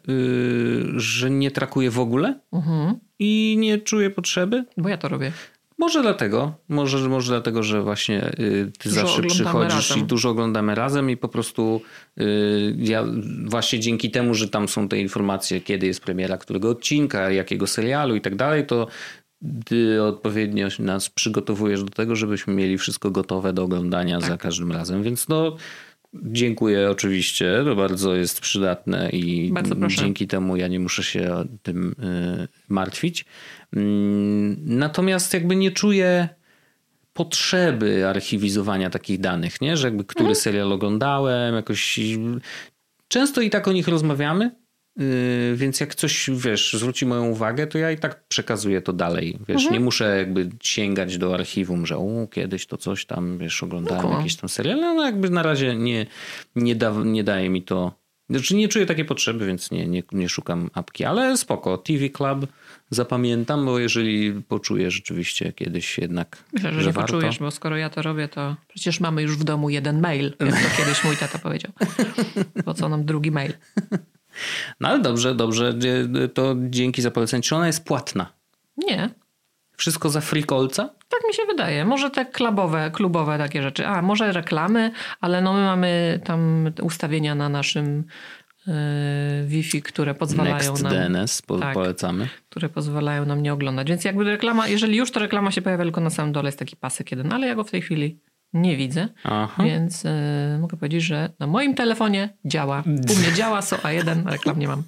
że nie trakuję w ogóle i nie czuję potrzeby. Bo ja to robię. Może dlatego, może dlatego, że właśnie ty Dużo zawsze przychodzisz razem. i dużo oglądamy razem i po prostu ja właśnie dzięki temu, że tam są te informacje, kiedy jest premiera którego odcinka, jakiego serialu i tak dalej, to ty odpowiednio nas przygotowujesz do tego, żebyśmy mieli wszystko gotowe do oglądania za każdym razem, więc no dziękuję oczywiście, to bardzo jest przydatne i dzięki temu ja nie muszę się tym martwić. Natomiast jakby nie czuję potrzeby archiwizowania takich danych, nie? Że jakby który serial oglądałem, jakoś często i tak o nich rozmawiamy, więc jak coś, wiesz, zwróci moją uwagę, to ja i tak przekazuję to dalej. Wiesz, nie muszę jakby sięgać do archiwum, że kiedyś to coś tam, wiesz, oglądałem jakieś tam seriale, no jakby na razie nie daje mi to, znaczy nie czuję takiej potrzeby, więc nie szukam apki, ale spoko, TV Club zapamiętam, bo jeżeli poczuję rzeczywiście kiedyś jednak, myślę, że nie warto. poczujesz, bo skoro ja to robię, to przecież mamy już w domu jeden mail, jak to kiedyś mój tata powiedział. Po co nam drugi mail? No ale dobrze, to dzięki za polecenie. Czy ona jest płatna? Nie. Wszystko za free kolca? Tak mi się wydaje. Może te klubowe takie rzeczy. A, może reklamy, ale no my mamy tam ustawienia na naszym Wi-Fi, które pozwalają Next nam... DNS polecamy. Które pozwalają nam nie oglądać. Więc jakby reklama, jeżeli już to reklama się pojawia tylko na samym dole, jest taki pasek jeden, ale ja go w tej chwili nie widzę, więc mogę powiedzieć, że na moim telefonie działa. U mnie działa SOA1, reklam nie mam.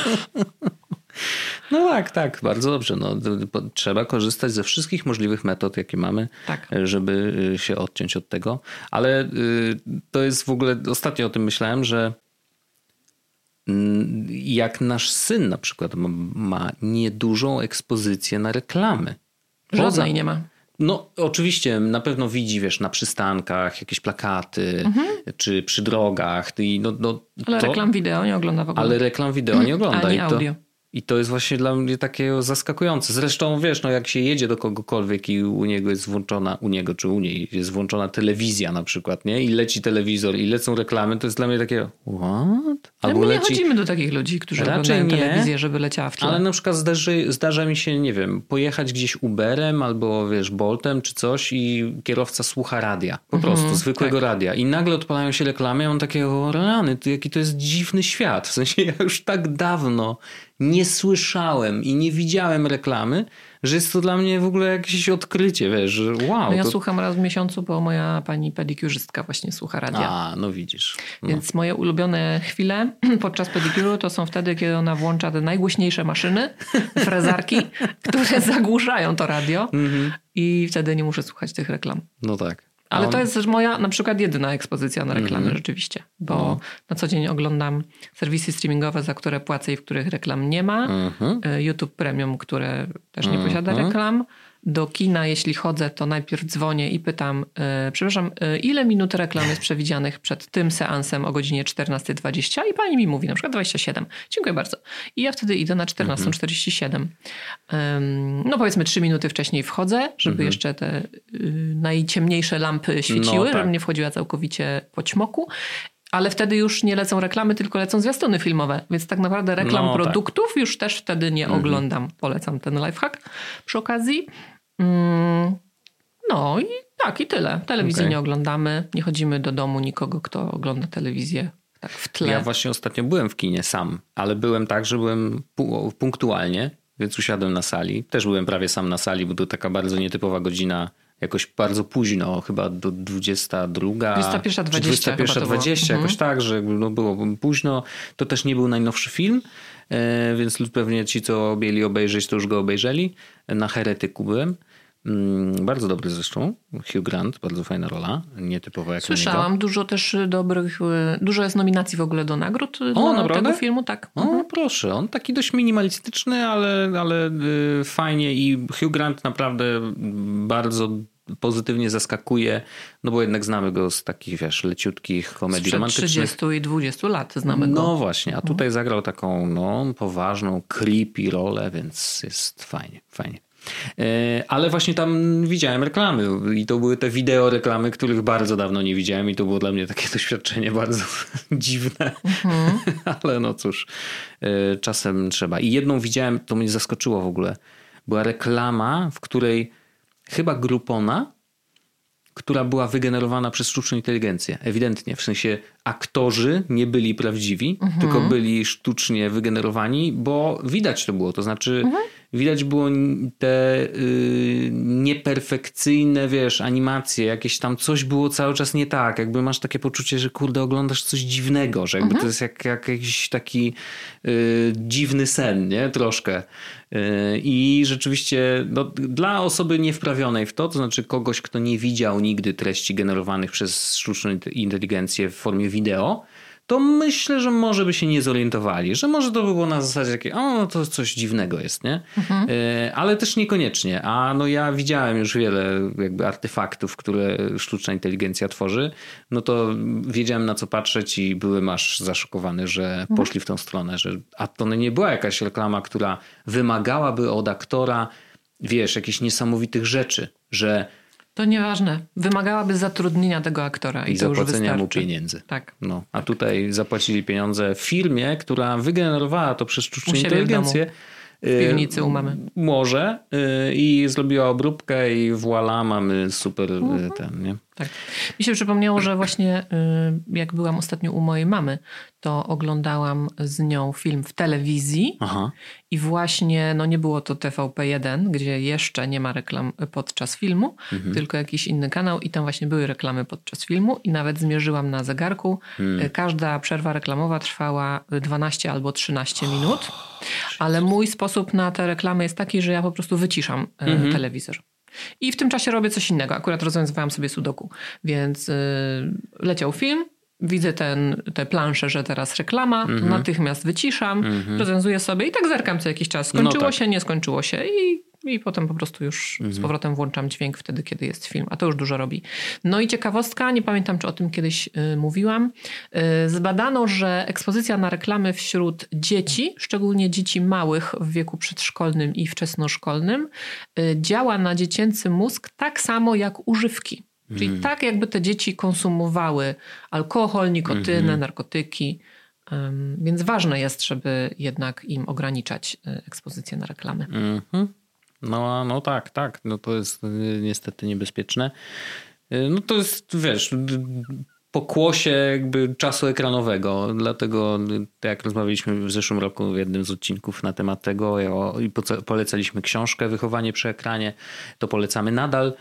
No tak, bardzo dobrze. No, trzeba korzystać ze wszystkich możliwych metod, jakie mamy, żeby się odciąć od tego. Ale to jest w ogóle, ostatnio o tym myślałem, że jak nasz syn na przykład ma niedużą ekspozycję na reklamy. Żadnej nie ma. No oczywiście na pewno widzi, wiesz, na przystankach jakieś plakaty, czy przy drogach. Ale reklam wideo nie ogląda w ogóle. Ale reklam wideo nie ogląda. Ani audio. I to jest właśnie dla mnie takie zaskakujące. Zresztą wiesz, no jak się jedzie do kogokolwiek i u niego jest włączona, czy u niej jest włączona telewizja na przykład, nie? I leci telewizor i lecą reklamy, to jest dla mnie takie what? Ale my nie chodzimy do takich ludzi, którzy oglądają telewizję, żeby leciała w tle. Ale na przykład zdarza mi się, nie wiem, pojechać gdzieś Uberem albo wiesz, Boltem czy coś i kierowca słucha radia. Po prostu, zwykłego radia. I nagle odpalają się reklamy, a on takie, o rany, jaki to jest dziwny świat. W sensie ja już tak dawno nie słyszałem i nie widziałem reklamy, że jest to dla mnie w ogóle jakieś odkrycie, wiesz, że wow. No ja słucham raz w miesiącu, bo moja pani pedikurzystka właśnie słucha radia. A, no widzisz. No. Więc moje ulubione chwile podczas pedikuru to są wtedy, kiedy ona włącza te najgłośniejsze maszyny, frezarki, które zagłuszają to radio i wtedy nie muszę słuchać tych reklam. No tak. Ale to jest też moja na przykład jedyna ekspozycja na reklamy rzeczywiście, bo na co dzień oglądam serwisy streamingowe, za które płacę i w których reklam nie ma. YouTube Premium, które też nie posiada reklam. Do kina, jeśli chodzę, to najpierw dzwonię i pytam, przepraszam, ile minut reklam jest przewidzianych przed tym seansem o godzinie 14:20 i pani mi mówi na przykład 27. Dziękuję bardzo. I ja wtedy idę na 14:47. No powiedzmy 3 minuty wcześniej wchodzę, żeby jeszcze te najciemniejsze lampy świeciły, żebym nie wchodziła całkowicie po ćmoku. Ale wtedy już nie lecą reklamy, tylko lecą zwiastuny filmowe. Więc tak naprawdę reklam produktów już też wtedy nie oglądam. Polecam ten lifehack przy okazji. No i tak, i tyle. Telewizji nie oglądamy. Nie chodzimy do domu nikogo, kto ogląda telewizję tak w tle. Ja właśnie ostatnio byłem w kinie sam, ale byłem tak, że byłem punktualnie, więc usiadłem na sali. Też byłem prawie sam na sali, bo to taka bardzo nietypowa godzina, jakoś bardzo późno, chyba do 22. 21:20 21:20, jakoś tak, że było późno. To też nie był najnowszy film, więc pewnie ci, co mieli obejrzeć, to już go obejrzeli. Na Heretyku byłem. Bardzo dobry zresztą. Hugh Grant, bardzo fajna rola. Nietypowa jak Słyszałam, dużo też dużo jest nominacji w ogóle do nagród dla tego filmu. Tak. Proszę, on taki dość minimalistyczny, ale fajnie i Hugh Grant naprawdę bardzo pozytywnie zaskakuje, no bo jednak znamy go z takich, wiesz, leciutkich komedii romantycznych. 30 i 20 lat znamy go. No właśnie, a tutaj zagrał taką poważną, creepy rolę, więc jest fajnie. Ale właśnie tam widziałem reklamy i to były te wideo reklamy, których bardzo dawno nie widziałem i to było dla mnie takie doświadczenie bardzo dziwne. Ale no cóż, czasem trzeba. I jedną widziałem, to mnie zaskoczyło w ogóle. Była reklama, w której chyba Groupona, która była wygenerowana przez sztuczną inteligencję. Ewidentnie, w sensie aktorzy nie byli prawdziwi, tylko byli sztucznie wygenerowani, bo widać to było. To znaczy widać było te nieperfekcyjne, wiesz, animacje, jakieś tam coś było cały czas nie tak. Jakby masz takie poczucie, że kurde, oglądasz coś dziwnego, że jakby to jest jak jakiś taki dziwny sen, nie? Troszkę. I rzeczywiście dla osoby niewprawionej w to znaczy kogoś, kto nie widział nigdy treści generowanych przez sztuczną inteligencję w formie wideo, to myślę, że może by się nie zorientowali, że może to było na zasadzie takiej, to coś dziwnego jest, nie? Ale też niekoniecznie. A ja widziałem już wiele jakby artefaktów, które sztuczna inteligencja tworzy, no to wiedziałem na co patrzeć i byłem aż zaszokowany, że poszli w tą stronę, a to nie była jakaś reklama, która wymagałaby od aktora, wiesz, jakichś niesamowitych rzeczy, że to nieważne. Wymagałaby zatrudnienia tego aktora i to już wystarczy. Zapłacenia mu pieniędzy. Tak. A tutaj zapłacili pieniądze firmie, która wygenerowała to przez sztuczną inteligencję. W piwnicy u mamy. Może i zrobiła obróbkę i voilà, mamy super ten, nie? Tak. Mi się przypomniało, że właśnie jak byłam ostatnio u mojej mamy, to oglądałam z nią film w telewizji. I właśnie, nie było to TVP1, gdzie jeszcze nie ma reklam podczas filmu, tylko jakiś inny kanał i tam właśnie były reklamy podczas filmu i nawet zmierzyłam na zegarku. Każda przerwa reklamowa trwała 12 albo 13 minut, ale mój sposób na te reklamy jest taki, że ja po prostu wyciszam telewizor. I w tym czasie robię coś innego. Akurat rozwiązywałam sobie sudoku. Więc leciał film, widzę tę planszę, że teraz reklama, natychmiast wyciszam, rozwiązuję sobie i tak zerkam co jakiś czas. Skończyło się, nie skończyło się i potem po prostu już z powrotem włączam dźwięk wtedy, kiedy jest film. A to już dużo robi. No i ciekawostka, nie pamiętam, czy o tym kiedyś mówiłam. Zbadano, że ekspozycja na reklamy wśród dzieci, szczególnie dzieci małych w wieku przedszkolnym i wczesnoszkolnym, działa na dziecięcy mózg tak samo jak używki. Czyli tak jakby te dzieci konsumowały alkohol, nikotynę, narkotyki. Więc ważne jest, żeby jednak im ograniczać ekspozycję na reklamy. No tak. To jest niestety niebezpieczne. To jest, wiesz, pokłosie jakby czasu ekranowego. Dlatego jak rozmawialiśmy w zeszłym roku w jednym z odcinków na temat tego i polecaliśmy książkę Wychowanie przy ekranie, to polecamy nadal.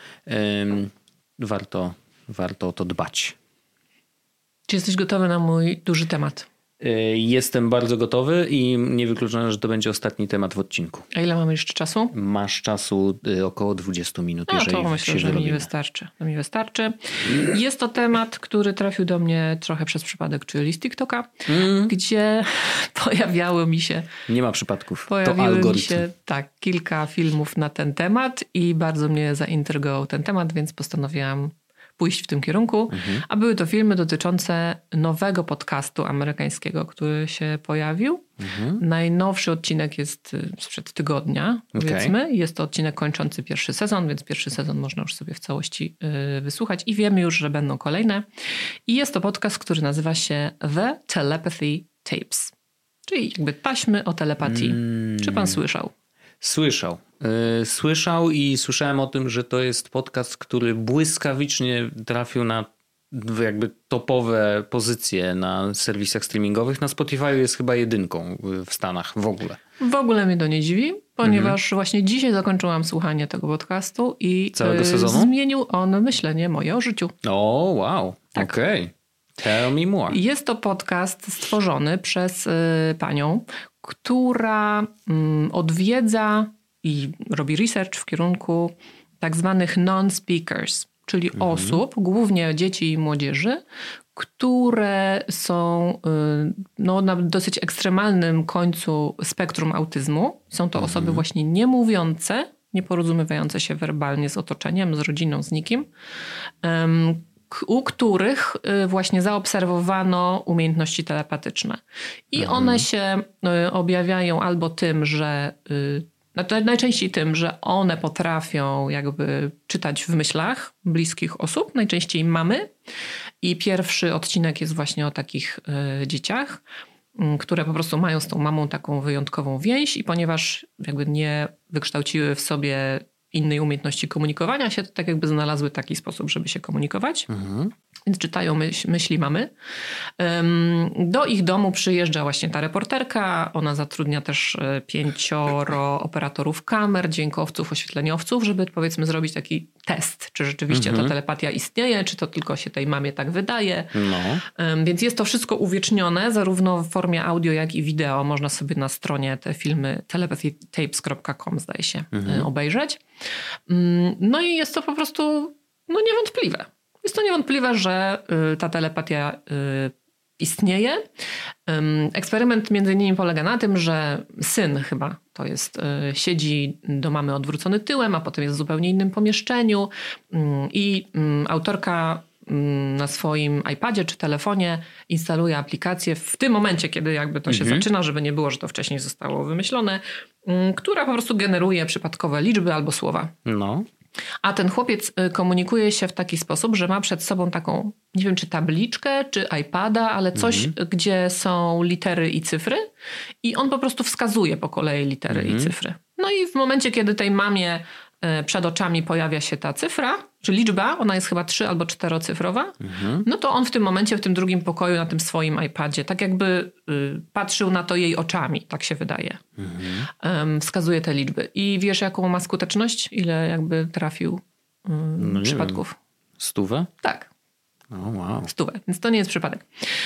Warto o to dbać. Czy jesteś gotowy na mój duży temat? Jestem bardzo gotowy i niewykluczone, że to będzie ostatni temat w odcinku. A ile mamy jeszcze czasu? Masz czasu około 20 minut, jeżeli to myślę, że mi wystarczy. Jest to temat, który trafił do mnie trochę przez przypadek, czyli z TikToka, gdzie pojawiały mi się... Nie ma przypadków, to algorytm. Pojawiły mi się kilka filmów na ten temat i bardzo mnie zaintrygował ten temat, więc postanowiłam pójść w tym kierunku, a były to filmy dotyczące nowego podcastu amerykańskiego, który się pojawił. Najnowszy odcinek jest sprzed tygodnia, powiedzmy. Jest to odcinek kończący pierwszy sezon, więc pierwszy sezon można już sobie w całości wysłuchać i wiemy już, że będą kolejne. I jest to podcast, który nazywa się The Telepathy Tapes, czyli jakby taśmy o telepatii. Czy pan słyszał? Słyszał i słyszałem o tym, że to jest podcast, który błyskawicznie trafił na jakby topowe pozycje na serwisach streamingowych. Na Spotify jest chyba jedynką w Stanach w ogóle. W ogóle mnie to nie dziwi, ponieważ właśnie dzisiaj zakończyłam słuchanie tego podcastu i całego sezonu? Zmienił on myślenie moje o życiu. O, wow. Tak. Okej. Tell me more. Jest to podcast stworzony przez panią, która odwiedza i robi research w kierunku tak zwanych non-speakers, czyli osób, głównie dzieci i młodzieży, które są na dosyć ekstremalnym końcu spektrum autyzmu. Są to osoby właśnie niemówiące, nieporozumiewające się werbalnie z otoczeniem, z rodziną, z nikim, u których właśnie zaobserwowano umiejętności telepatyczne. I one się objawiają albo tym, że najczęściej tym, że one potrafią jakby czytać w myślach bliskich osób, najczęściej mamy. I pierwszy odcinek jest właśnie o takich dzieciach, które po prostu mają z tą mamą taką wyjątkową więź i ponieważ jakby nie wykształciły w sobie innej umiejętności komunikowania się, to tak jakby znalazły taki sposób, żeby się komunikować. Więc czytają myśli mamy. Do ich domu przyjeżdża właśnie ta reporterka. Ona zatrudnia też 5 operatorów kamer, dźwiękowców, oświetleniowców, żeby powiedzmy zrobić taki test, czy rzeczywiście ta telepatia istnieje, czy to tylko się tej mamie tak wydaje. Więc jest to wszystko uwiecznione zarówno w formie audio, jak i wideo. Można sobie na stronie te filmy telepathytapes.com zdaje się obejrzeć. No i jest to po prostu niewątpliwe. Jest to niewątpliwe, że ta telepatia istnieje. Eksperyment między innymi polega na tym, że syn chyba to jest, siedzi do mamy odwrócony tyłem, a potem jest w zupełnie innym pomieszczeniu i autorka na swoim iPadzie czy telefonie instaluje aplikację w tym momencie, kiedy jakby to się zaczyna, żeby nie było, że to wcześniej zostało wymyślone, która po prostu generuje przypadkowe liczby albo słowa. A ten chłopiec komunikuje się w taki sposób, że ma przed sobą taką, nie wiem czy tabliczkę, czy iPada, ale coś, gdzie są litery i cyfry i on po prostu wskazuje po kolei litery i cyfry. No i w momencie, kiedy tej mamie przed oczami pojawia się ta cyfra, czy liczba, ona jest chyba 3 albo 4-cyfrowa, no to on w tym momencie, w tym drugim pokoju na tym swoim iPadzie, tak jakby patrzył na to jej oczami, tak się wydaje. Wskazuje te liczby. I wiesz, jaką ma skuteczność? Ile jakby trafił przypadków? 100? Tak. Wow. 100, więc to nie jest przypadek.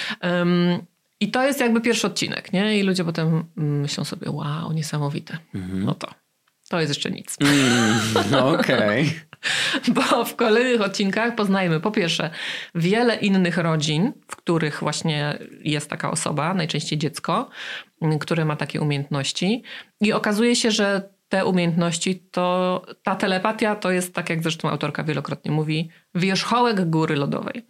I to jest jakby pierwszy odcinek, nie? I ludzie potem myślą sobie, wow, niesamowite. No to jest jeszcze nic. Okej. Bo w kolejnych odcinkach poznajemy po pierwsze wiele innych rodzin, w których właśnie jest taka osoba, najczęściej dziecko, które ma takie umiejętności. I okazuje się, że te umiejętności, ta telepatia to jest, tak jak zresztą autorka wielokrotnie mówi, wierzchołek góry lodowej.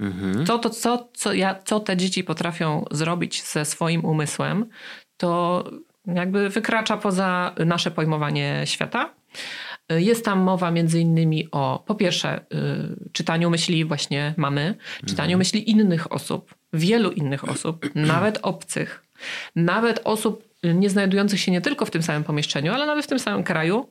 Co te dzieci potrafią zrobić ze swoim umysłem, to jakby wykracza poza nasze pojmowanie świata. Jest tam mowa między innymi o, po pierwsze, czytaniu myśli właśnie mamy, czytaniu myśli innych osób, wielu innych osób, nawet obcych, nawet osób nie znajdujących się nie tylko w tym samym pomieszczeniu, ale nawet w tym samym kraju,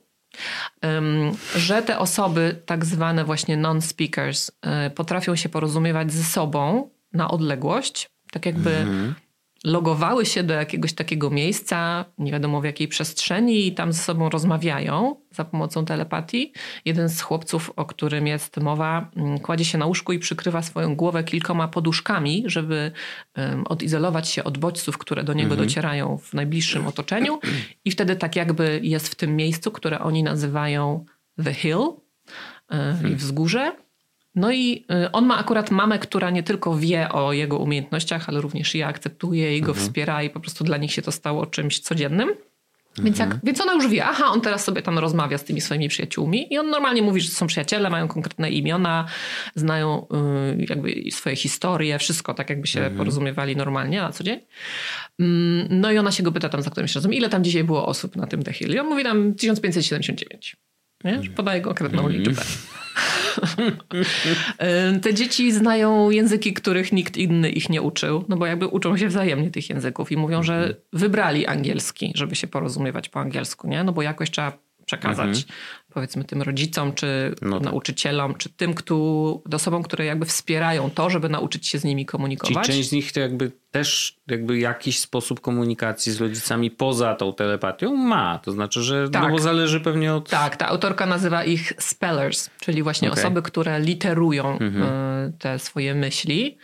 że te osoby, tak zwane właśnie non-speakers, potrafią się porozumiewać ze sobą na odległość, tak jakby logowały się do jakiegoś takiego miejsca, nie wiadomo w jakiej przestrzeni i tam ze sobą rozmawiają za pomocą telepatii. Jeden z chłopców, o którym jest mowa, kładzie się na łóżku i przykrywa swoją głowę kilkoma poduszkami, żeby odizolować się od bodźców, które do niego docierają w najbliższym otoczeniu i wtedy tak jakby jest w tym miejscu, które oni nazywają The Hill, wzgórze. No i on ma akurat mamę, która nie tylko wie o jego umiejętnościach, ale również je akceptuje i go wspiera i po prostu dla nich się to stało czymś codziennym. Więc ona już wie, on teraz sobie tam rozmawia z tymi swoimi przyjaciółmi i on normalnie mówi, że to są przyjaciele, mają konkretne imiona, znają jakby swoje historie, wszystko tak jakby się porozumiewali normalnie na co dzień. No i ona się go pyta tam za którymś razem, ile tam dzisiaj było osób na tym The Hill? I on mówi tam 1579. Nie? Podaje konkretną liczbę. Te dzieci znają języki, których nikt inny ich nie uczył, no bo jakby uczą się wzajemnie tych języków i mówią, że wybrali angielski, żeby się porozumiewać po angielsku, nie? No bo jakoś trzeba przekazać powiedzmy tym rodzicom, czy nauczycielom, czy tym, osobom, które jakby wspierają to, żeby nauczyć się z nimi komunikować. Czyli część z nich to jakby też jakiś sposób komunikacji z rodzicami poza tą telepatią ma. To znaczy, że no bo zależy pewnie od... Tak, ta autorka nazywa ich spellers, czyli właśnie osoby, które literują te swoje myśli.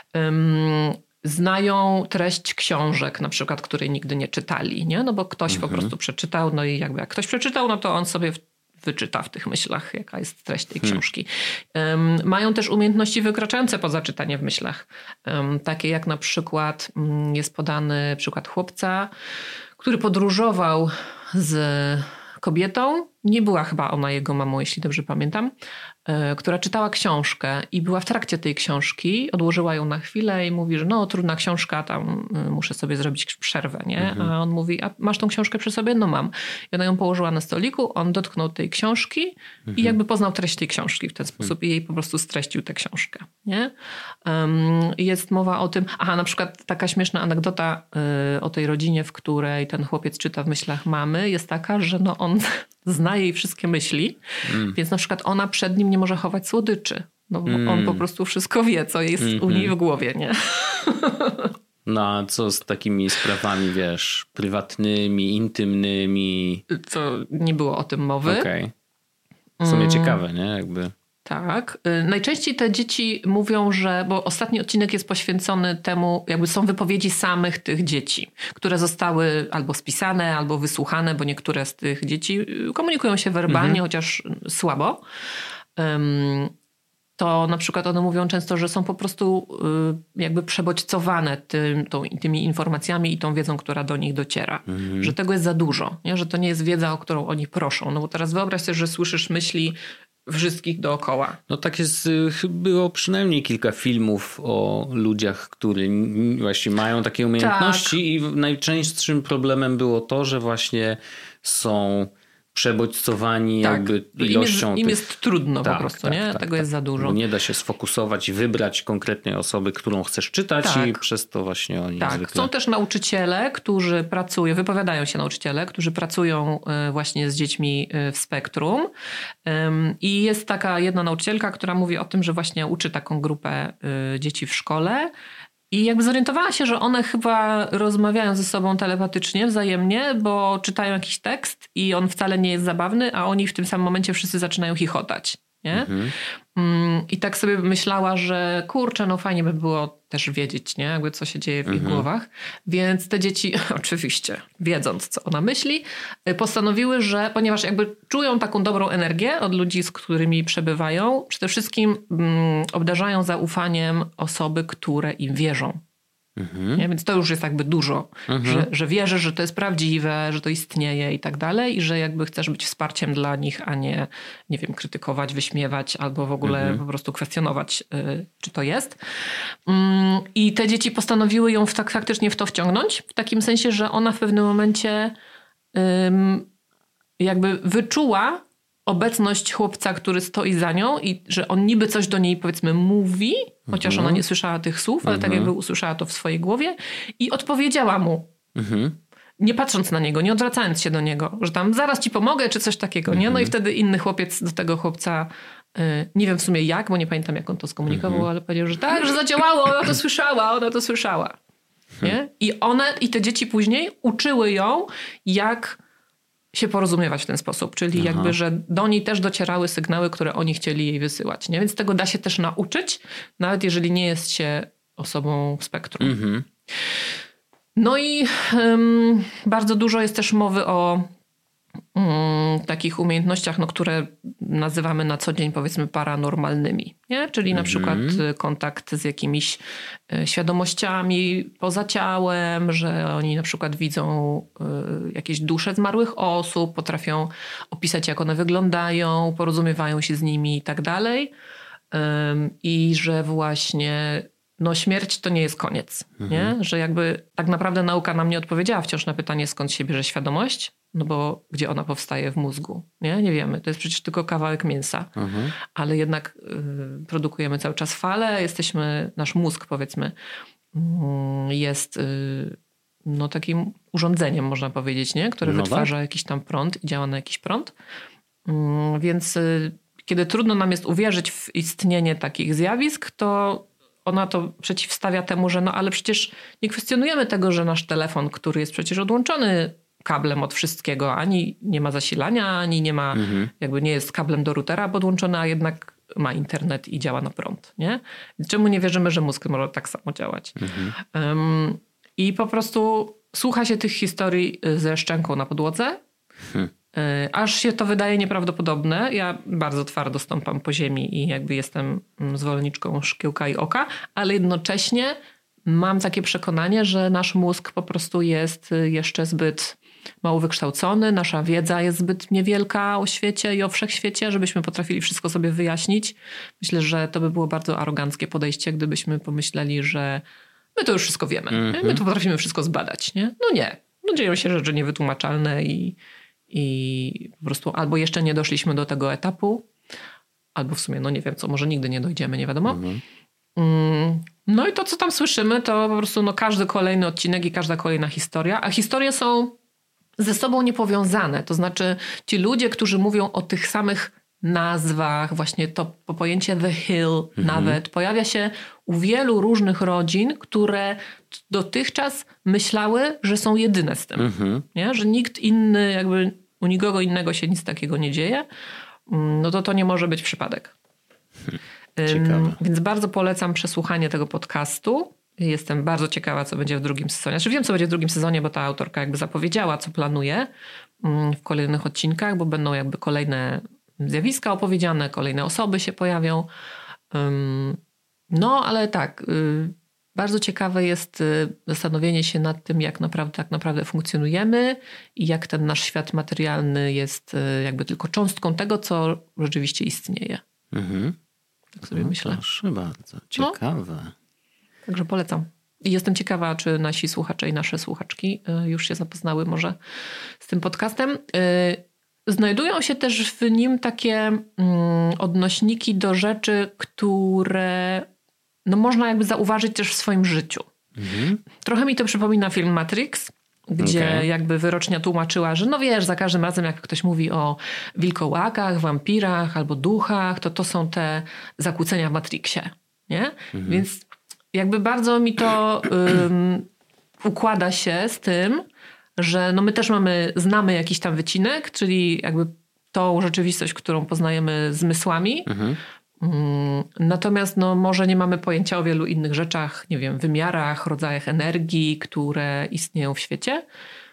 Znają treść książek, na przykład, której nigdy nie czytali, nie? No bo ktoś po prostu przeczytał, no i jakby jak ktoś przeczytał, no to on sobie wyczyta w tych myślach, jaka jest treść tej książki. Mają też umiejętności wykraczające poza czytanie w myślach. Takie jak na przykład jest podany przykład chłopca, który podróżował z kobietą, nie była chyba ona jego mamą, jeśli dobrze pamiętam, która czytała książkę i była w trakcie tej książki, odłożyła ją na chwilę i mówi, że no trudna książka, tam muszę sobie zrobić przerwę, nie? A on mówi, a masz tą książkę przy sobie? No mam. I ona ją położyła na stoliku, on dotknął tej książki i jakby poznał treść tej książki w ten sposób i jej po prostu streścił tę książkę, nie? Jest mowa o tym, na przykład taka śmieszna anegdota o tej rodzinie, w której ten chłopiec czyta w myślach mamy, jest taka, że no on zna jej wszystkie myśli, więc na przykład ona przed nim nie może chować słodyczy. No bo on po prostu wszystko wie, co jest u niej w głowie, nie? No a co z takimi sprawami, wiesz, prywatnymi, intymnymi? Co nie było o tym mowy. Okej. W sumie ciekawe, nie? Jakby... Tak. Najczęściej te dzieci mówią, że, bo ostatni odcinek jest poświęcony temu, jakby są wypowiedzi samych tych dzieci, które zostały albo spisane, albo wysłuchane, bo niektóre z tych dzieci komunikują się werbalnie, chociaż słabo. To na przykład one mówią często, że są po prostu jakby przebodźcowane tymi informacjami i tą wiedzą, która do nich dociera. Że tego jest za dużo, nie? Że to nie jest wiedza, o którą oni proszą. No bo teraz wyobraź sobie, że słyszysz myśli wszystkich dookoła. No tak jest, było przynajmniej kilka filmów o ludziach, którzy właśnie mają takie umiejętności i najczęstszym problemem było to, że właśnie są przebodźcowani jakby ilością. Im jest trudno po prostu, nie? Tego jest za dużo. Bo nie da się sfokusować i wybrać konkretnej osoby, którą chcesz czytać i przez to właśnie oni zwykle... Są też nauczyciele, którzy pracują, wypowiadają się nauczyciele, którzy pracują właśnie z dziećmi w spektrum i jest taka jedna nauczycielka, która mówi o tym, że właśnie uczy taką grupę dzieci w szkole. I jakby zorientowała się, że one chyba rozmawiają ze sobą telepatycznie, wzajemnie, bo czytają jakiś tekst i on wcale nie jest zabawny, a oni w tym samym momencie wszyscy zaczynają chichotać. Nie? I tak sobie myślała, że kurczę, no fajnie by było też wiedzieć, nie? Jakby co się dzieje w ich głowach. Więc te dzieci, oczywiście, wiedząc, co ona myśli, postanowiły, że ponieważ jakby czują taką dobrą energię od ludzi, z którymi przebywają, przede wszystkim obdarzają zaufaniem osoby, które im wierzą. Nie? Więc to już jest jakby dużo, że wierzysz, że to jest prawdziwe, że to istnieje i tak dalej i że jakby chcesz być wsparciem dla nich, a nie wiem, krytykować, wyśmiewać albo w ogóle po prostu kwestionować, czy to jest. I te dzieci postanowiły ją faktycznie w to wciągnąć, w takim sensie, że ona w pewnym momencie jakby wyczuła obecność chłopca, który stoi za nią i że on niby coś do niej powiedzmy mówi, chociaż ona nie słyszała tych słów, ale tak jakby usłyszała to w swojej głowie i odpowiedziała mu. Nie patrząc na niego, nie odwracając się do niego, że tam zaraz ci pomogę, czy coś takiego, nie? No i wtedy inny chłopiec do tego chłopca, nie wiem w sumie jak, bo nie pamiętam jak on to skomunikował, ale powiedział, że tak, że zadziałało, ona to słyszała. Nie? I te dzieci później uczyły ją, jak się porozumiewać w ten sposób, czyli jakby, że do niej też docierały sygnały, które oni chcieli jej wysyłać. Nie? Więc tego da się też nauczyć, nawet jeżeli nie jest się osobą w spektrum. No i bardzo dużo jest też mowy o takich umiejętnościach, które nazywamy na co dzień powiedzmy paranormalnymi. Nie? Czyli na przykład kontakt z jakimiś świadomościami poza ciałem, że oni na przykład widzą jakieś dusze zmarłych osób, potrafią opisać jak one wyglądają, porozumiewają się z nimi i tak dalej. I że właśnie no śmierć to nie jest koniec, nie? Że jakby tak naprawdę nauka nam nie odpowiedziała wciąż na pytanie, skąd się bierze świadomość, no bo gdzie ona powstaje w mózgu, nie wiemy. To jest przecież tylko kawałek mięsa, ale jednak produkujemy cały czas fale, nasz mózg powiedzmy jest no takim urządzeniem, można powiedzieć, nie? Które wytwarza jakiś tam prąd i działa na jakiś prąd. Więc kiedy trudno nam jest uwierzyć w istnienie takich zjawisk, to ona to przeciwstawia temu, że no ale przecież nie kwestionujemy tego, że nasz telefon, który jest przecież odłączony kablem od wszystkiego, ani nie ma zasilania, ani nie ma, jakby nie jest kablem do routera podłączony, a jednak ma internet i działa na prąd, nie? Czemu nie wierzymy, że mózg może tak samo działać? I po prostu słucha się tych historii ze szczęką na podłodze, aż się to wydaje nieprawdopodobne. Ja bardzo twardo stąpam po ziemi i jakby jestem zwolenniczką szkiełka i oka, ale jednocześnie mam takie przekonanie, że nasz mózg po prostu jest jeszcze zbyt mało wykształcony, nasza wiedza jest zbyt niewielka o świecie i o wszechświecie, żebyśmy potrafili wszystko sobie wyjaśnić. Myślę, że to by było bardzo aroganckie podejście, gdybyśmy pomyśleli, że my to już wszystko wiemy. My to potrafimy wszystko zbadać. Nie? No nie. No dzieją się rzeczy niewytłumaczalne i po prostu albo jeszcze nie doszliśmy do tego etapu, albo w sumie, no nie wiem co, może nigdy nie dojdziemy, nie wiadomo. No i to, co tam słyszymy, to po prostu no, każdy kolejny odcinek i każda kolejna historia, a historie są ze sobą niepowiązane. To znaczy ci ludzie, którzy mówią o tych samych nazwach, właśnie to pojęcie The Hill nawet pojawia się u wielu różnych rodzin, które dotychczas myślały, że są jedyne z tym. Nie? Że nikt inny, jakby u nikogo innego się nic takiego nie dzieje, no to nie może być przypadek. Więc bardzo polecam przesłuchanie tego podcastu. Jestem bardzo ciekawa, co będzie w drugim sezonie. Znaczy wiem, co będzie w drugim sezonie, bo ta autorka jakby zapowiedziała, co planuje w kolejnych odcinkach, bo będą jakby kolejne zjawiska opowiedziane, kolejne osoby się pojawią. No, ale tak, bardzo ciekawe jest zastanowienie się nad tym, jak tak naprawdę funkcjonujemy i jak ten nasz świat materialny jest jakby tylko cząstką tego, co rzeczywiście istnieje. Tak sobie myślę. Proszę bardzo, ciekawe. No. Także polecam. I jestem ciekawa, czy nasi słuchacze i nasze słuchaczki już się zapoznały może z tym podcastem. Znajdują się też w nim takie odnośniki do rzeczy, które no można jakby zauważyć też w swoim życiu. Trochę mi to przypomina film Matrix, gdzie jakby wyrocznia tłumaczyła, że no wiesz, za każdym razem jak ktoś mówi o wilkołakach, wampirach albo duchach, to są te zakłócenia w Matrixie. Nie? Więc jakby bardzo mi to układa się z tym, że no my też znamy jakiś tam wycinek, czyli jakby tą rzeczywistość, którą poznajemy zmysłami. Natomiast no może nie mamy pojęcia o wielu innych rzeczach, nie wiem, wymiarach, rodzajach energii, które istnieją w świecie.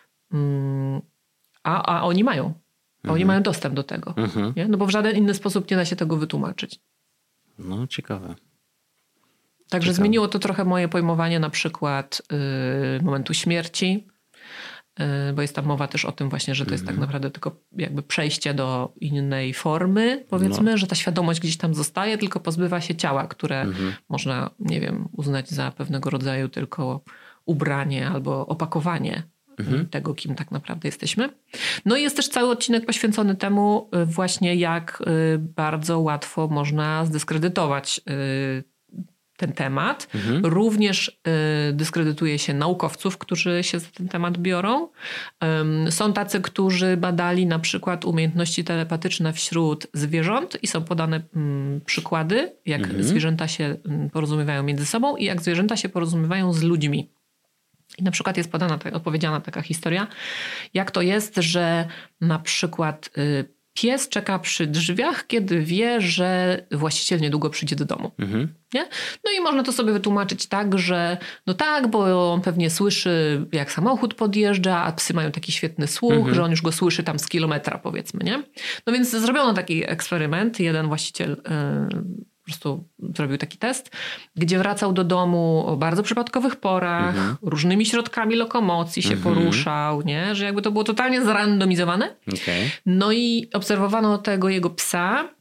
A oni mają. Oni mają dostęp do tego. Nie? No bo w żaden inny sposób nie da się tego wytłumaczyć. No ciekawe. Także zmieniło to trochę moje pojmowanie na przykład momentu śmierci, bo jest tam mowa też o tym właśnie, że to jest tak naprawdę tylko jakby przejście do innej formy, powiedzmy, że ta świadomość gdzieś tam zostaje, tylko pozbywa się ciała, które można, nie wiem, uznać za pewnego rodzaju tylko ubranie albo opakowanie tego, kim tak naprawdę jesteśmy. No i jest też cały odcinek poświęcony temu właśnie, jak bardzo łatwo można zdyskredytować ten temat. Również dyskredytuje się naukowców, którzy się za ten temat biorą. Są tacy, którzy badali na przykład umiejętności telepatyczne wśród zwierząt i są podane przykłady, jak zwierzęta się porozumiewają między sobą i jak zwierzęta się porozumiewają z ludźmi. I na przykład jest opowiedziana taka historia, jak to jest, że na przykład pies czeka przy drzwiach, kiedy wie, że właściciel niedługo przyjdzie do domu. Nie? No i można to sobie wytłumaczyć tak, że no tak, bo on pewnie słyszy, jak samochód podjeżdża, a psy mają taki świetny słuch, że on już go słyszy tam z kilometra, powiedzmy. Nie? No więc zrobiono taki eksperyment. Jeden właściciel po prostu zrobił taki test, gdzie wracał do domu o bardzo przypadkowych porach, różnymi środkami lokomocji się poruszał, nie? Że jakby to było totalnie zrandomizowane. No i obserwowano tego jego psa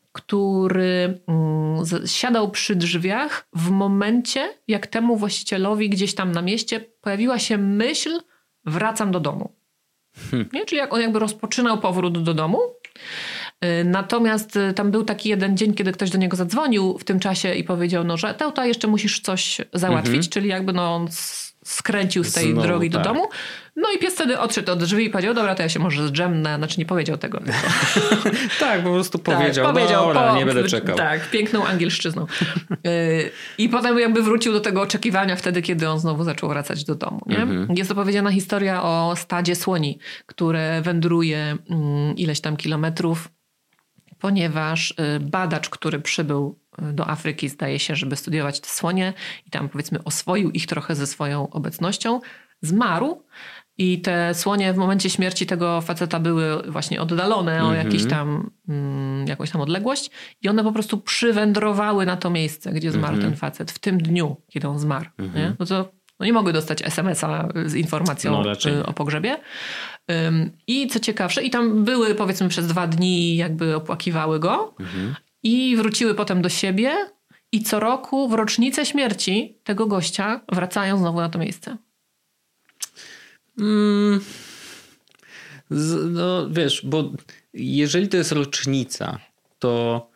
który siadał przy drzwiach w momencie, jak temu właścicielowi gdzieś tam na mieście pojawiła się myśl, wracam do domu. Nie? Czyli jak on jakby rozpoczynał powrót do domu. Natomiast tam był taki jeden dzień, kiedy ktoś do niego zadzwonił w tym czasie i powiedział, no, że to jeszcze musisz coś załatwić, czyli jakby no, on skręcił z tej drogi do domu. No i pies wtedy odszedł od drzwi i powiedział, dobra, to ja się może zdrzemnę. Znaczy nie powiedział tego. Tak, po prostu powiedział, dobra, nie będę czekał. Tak, piękną angielszczyzną. I potem jakby wrócił do tego oczekiwania wtedy, kiedy on znowu zaczął wracać do domu. Nie? Jest opowiedziana historia o stadzie słoni, które wędruje ileś tam kilometrów, ponieważ badacz, który przybył do Afryki, zdaje się, żeby studiować te słonie i tam powiedzmy oswoił ich trochę ze swoją obecnością, zmarł i te słonie w momencie śmierci tego faceta były właśnie oddalone o jakąś tam odległość i one po prostu przywędrowały na to miejsce, gdzie zmarł ten facet w tym dniu, kiedy on zmarł. Nie? No to nie mogły dostać SMS-a z informacją o pogrzebie. I co ciekawsze, i tam były powiedzmy przez 2 dni jakby opłakiwały go i wróciły potem do siebie i co roku w rocznicę śmierci tego gościa wracają znowu na to miejsce. No wiesz, bo jeżeli to jest rocznica, to...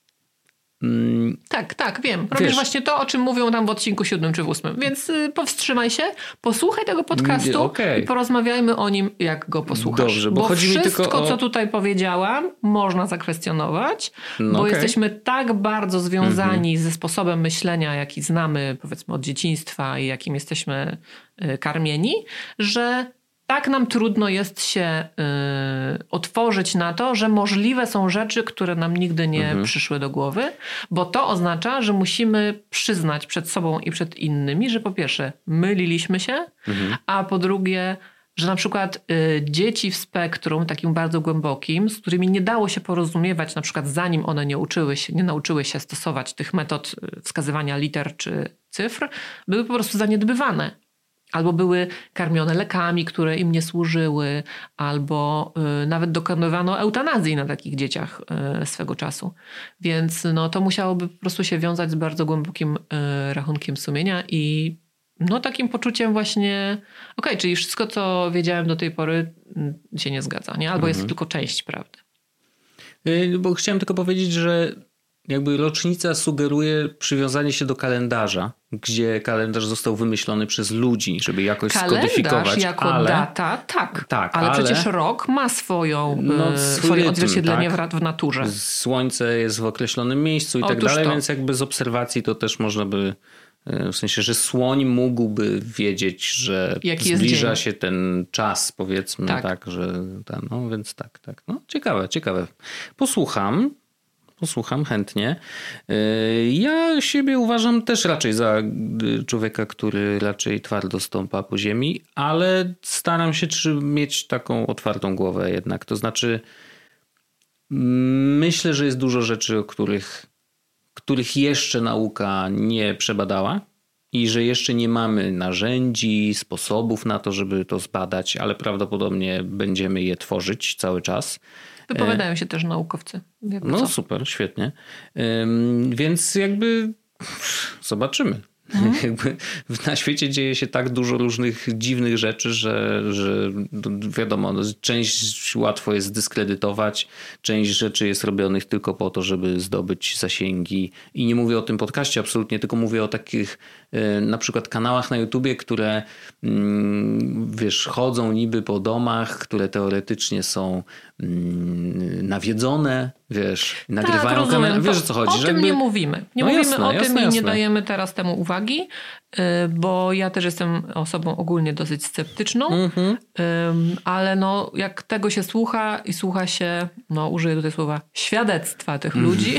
Tak, wiem. Robisz właśnie to, o czym mówią tam w odcinku 7 czy w 8. Więc powstrzymaj się, posłuchaj tego podcastu i porozmawiajmy o nim, jak go posłuchasz. Dobrze, bo chodzi wszystko, mi tylko o... co tutaj powiedziałam, można zakwestionować, bo jesteśmy tak bardzo związani ze sposobem myślenia, jaki znamy powiedzmy od dzieciństwa i jakim jesteśmy karmieni, że tak nam trudno jest się otworzyć na to, że możliwe są rzeczy, które nam nigdy nie przyszły do głowy, bo to oznacza, że musimy przyznać przed sobą i przed innymi, że po pierwsze myliliśmy się, a po drugie, że na przykład dzieci w spektrum takim bardzo głębokim, z którymi nie dało się porozumiewać, na przykład zanim one nie nauczyły się stosować tych metod wskazywania liter czy cyfr, były po prostu zaniedbywane. Albo były karmione lekami, które im nie służyły, albo nawet dokonywano eutanazji na takich dzieciach swego czasu. Więc no, to musiałoby po prostu się wiązać z bardzo głębokim rachunkiem sumienia i no, takim poczuciem właśnie, czyli wszystko, co wiedziałem do tej pory się nie zgadza, nie? Albo jest tylko część prawdy. Bo chciałem tylko powiedzieć, że jakby rocznica sugeruje przywiązanie się do kalendarza, gdzie kalendarz został wymyślony przez ludzi, żeby jakoś skodyfikować. Kalendarz jako data, tak, ale przecież rok ma swoje odzwierciedlenie w naturze. Słońce jest w określonym miejscu i tak dalej, więc jakby z obserwacji to też można by, w sensie, że słoń mógłby wiedzieć, że zbliża się ten czas, powiedzmy, więc tak. No, ciekawe. Posłucham chętnie. Ja siebie uważam też raczej za człowieka, który raczej twardo stąpa po ziemi, ale staram się mieć taką otwartą głowę jednak. To znaczy myślę, że jest dużo rzeczy, o których jeszcze nauka nie przebadała i że jeszcze nie mamy narzędzi, sposobów na to, żeby to zbadać, ale prawdopodobnie będziemy je tworzyć cały czas. Wypowiadają się też naukowcy. No super, świetnie. Więc jakby zobaczymy. Jakby na świecie dzieje się tak dużo różnych dziwnych rzeczy, że wiadomo, część łatwo jest zdyskredytować, część rzeczy jest robionych tylko po to, żeby zdobyć zasięgi. I nie mówię o tym podcaście absolutnie, tylko mówię o takich na przykład kanałach na YouTubie, które chodzą niby po domach, które teoretycznie są nawiedzone, nagrywają kamerę. Wiesz, o co chodzi? O tym nie mówimy. Nie mówimy o tym i nie jasne. dajemy teraz temu uwagi, bo ja też jestem osobą ogólnie dosyć sceptyczną, ale no, jak tego się słucha i słucha się, użyję tutaj słowa, świadectwa tych ludzi,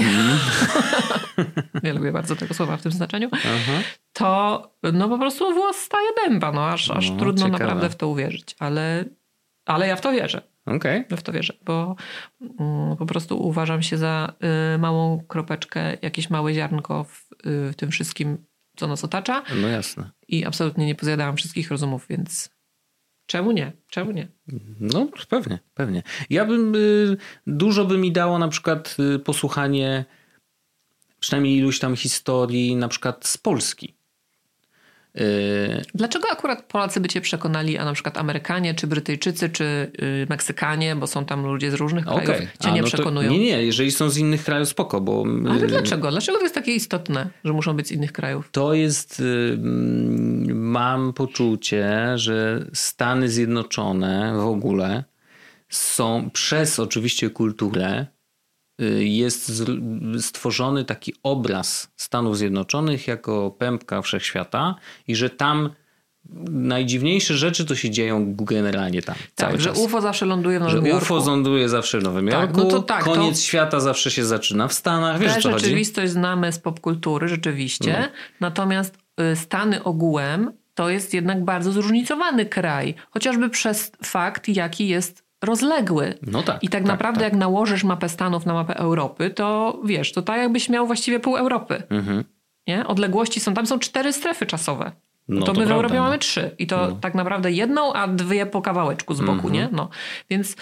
ja lubię bardzo tego słowa w tym znaczeniu, to po prostu włos staje dęba, aż trudno ciekawe. Naprawdę w to uwierzyć, ale ja w to wierzę. Ja w to wierzę, bo po prostu uważam się za małą kropeczkę, jakieś małe ziarnko w tym wszystkim, co nas otacza. No jasne. I absolutnie nie pozjadałam wszystkich rozumów, więc Czemu nie? Czemu nie? No pewnie. Ja bym, dużo by mi dało na przykład posłuchanie przynajmniej iluś tam historii na przykład z Polski. Dlaczego akurat Polacy by cię przekonali, a na przykład Amerykanie, czy Brytyjczycy, czy Meksykanie, bo to są ludzie z różnych krajów, cię nie przekonują? Nie, jeżeli są z innych krajów, spoko, bo... Ale dlaczego? Dlaczego to jest takie istotne, że muszą być z innych krajów? To jest... Mam poczucie, że Stany Zjednoczone w ogóle są przez oczywiście kulturę jest stworzony taki obraz Stanów Zjednoczonych jako pępka wszechświata i że tam najdziwniejsze rzeczy to się dzieją generalnie tam. Tak, że UFO zawsze ląduje w Nowym Jorku. UFO ląduje zawsze w Nowym Jorku. No to tak, koniec świata zawsze się zaczyna w Stanach. Wiesz, o co chodzi? Rzeczywistość znamy z popkultury, rzeczywiście. No. Natomiast Stany ogółem to jest jednak bardzo zróżnicowany kraj. Chociażby przez fakt, jaki jest rozległy. No tak, i tak naprawdę jak nałożysz mapę Stanów na mapę Europy, to wiesz, to tak jakbyś miał właściwie pół Europy. Nie? Odległości są, tam są 4 strefy czasowe. No to my w Europie mamy 3. I to tak naprawdę jedną, a 2 po kawałeczku z boku, nie? No. Więc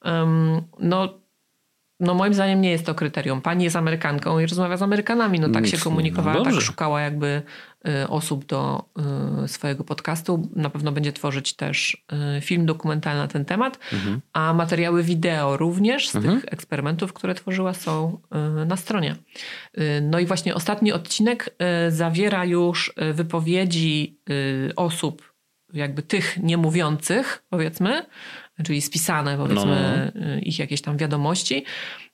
no moim zdaniem nie jest to kryterium. Pani jest Amerykanką i rozmawia z Amerykanami. No tak się komunikowała, tak szukała jakby osób do swojego podcastu. Na pewno będzie tworzyć też film dokumentalny na ten temat, a materiały wideo również z tych eksperymentów, które tworzyła, są na stronie. No i właśnie ostatni odcinek zawiera już wypowiedzi osób jakby tych niemówiących, powiedzmy, czyli spisane, powiedzmy, ich jakieś tam wiadomości,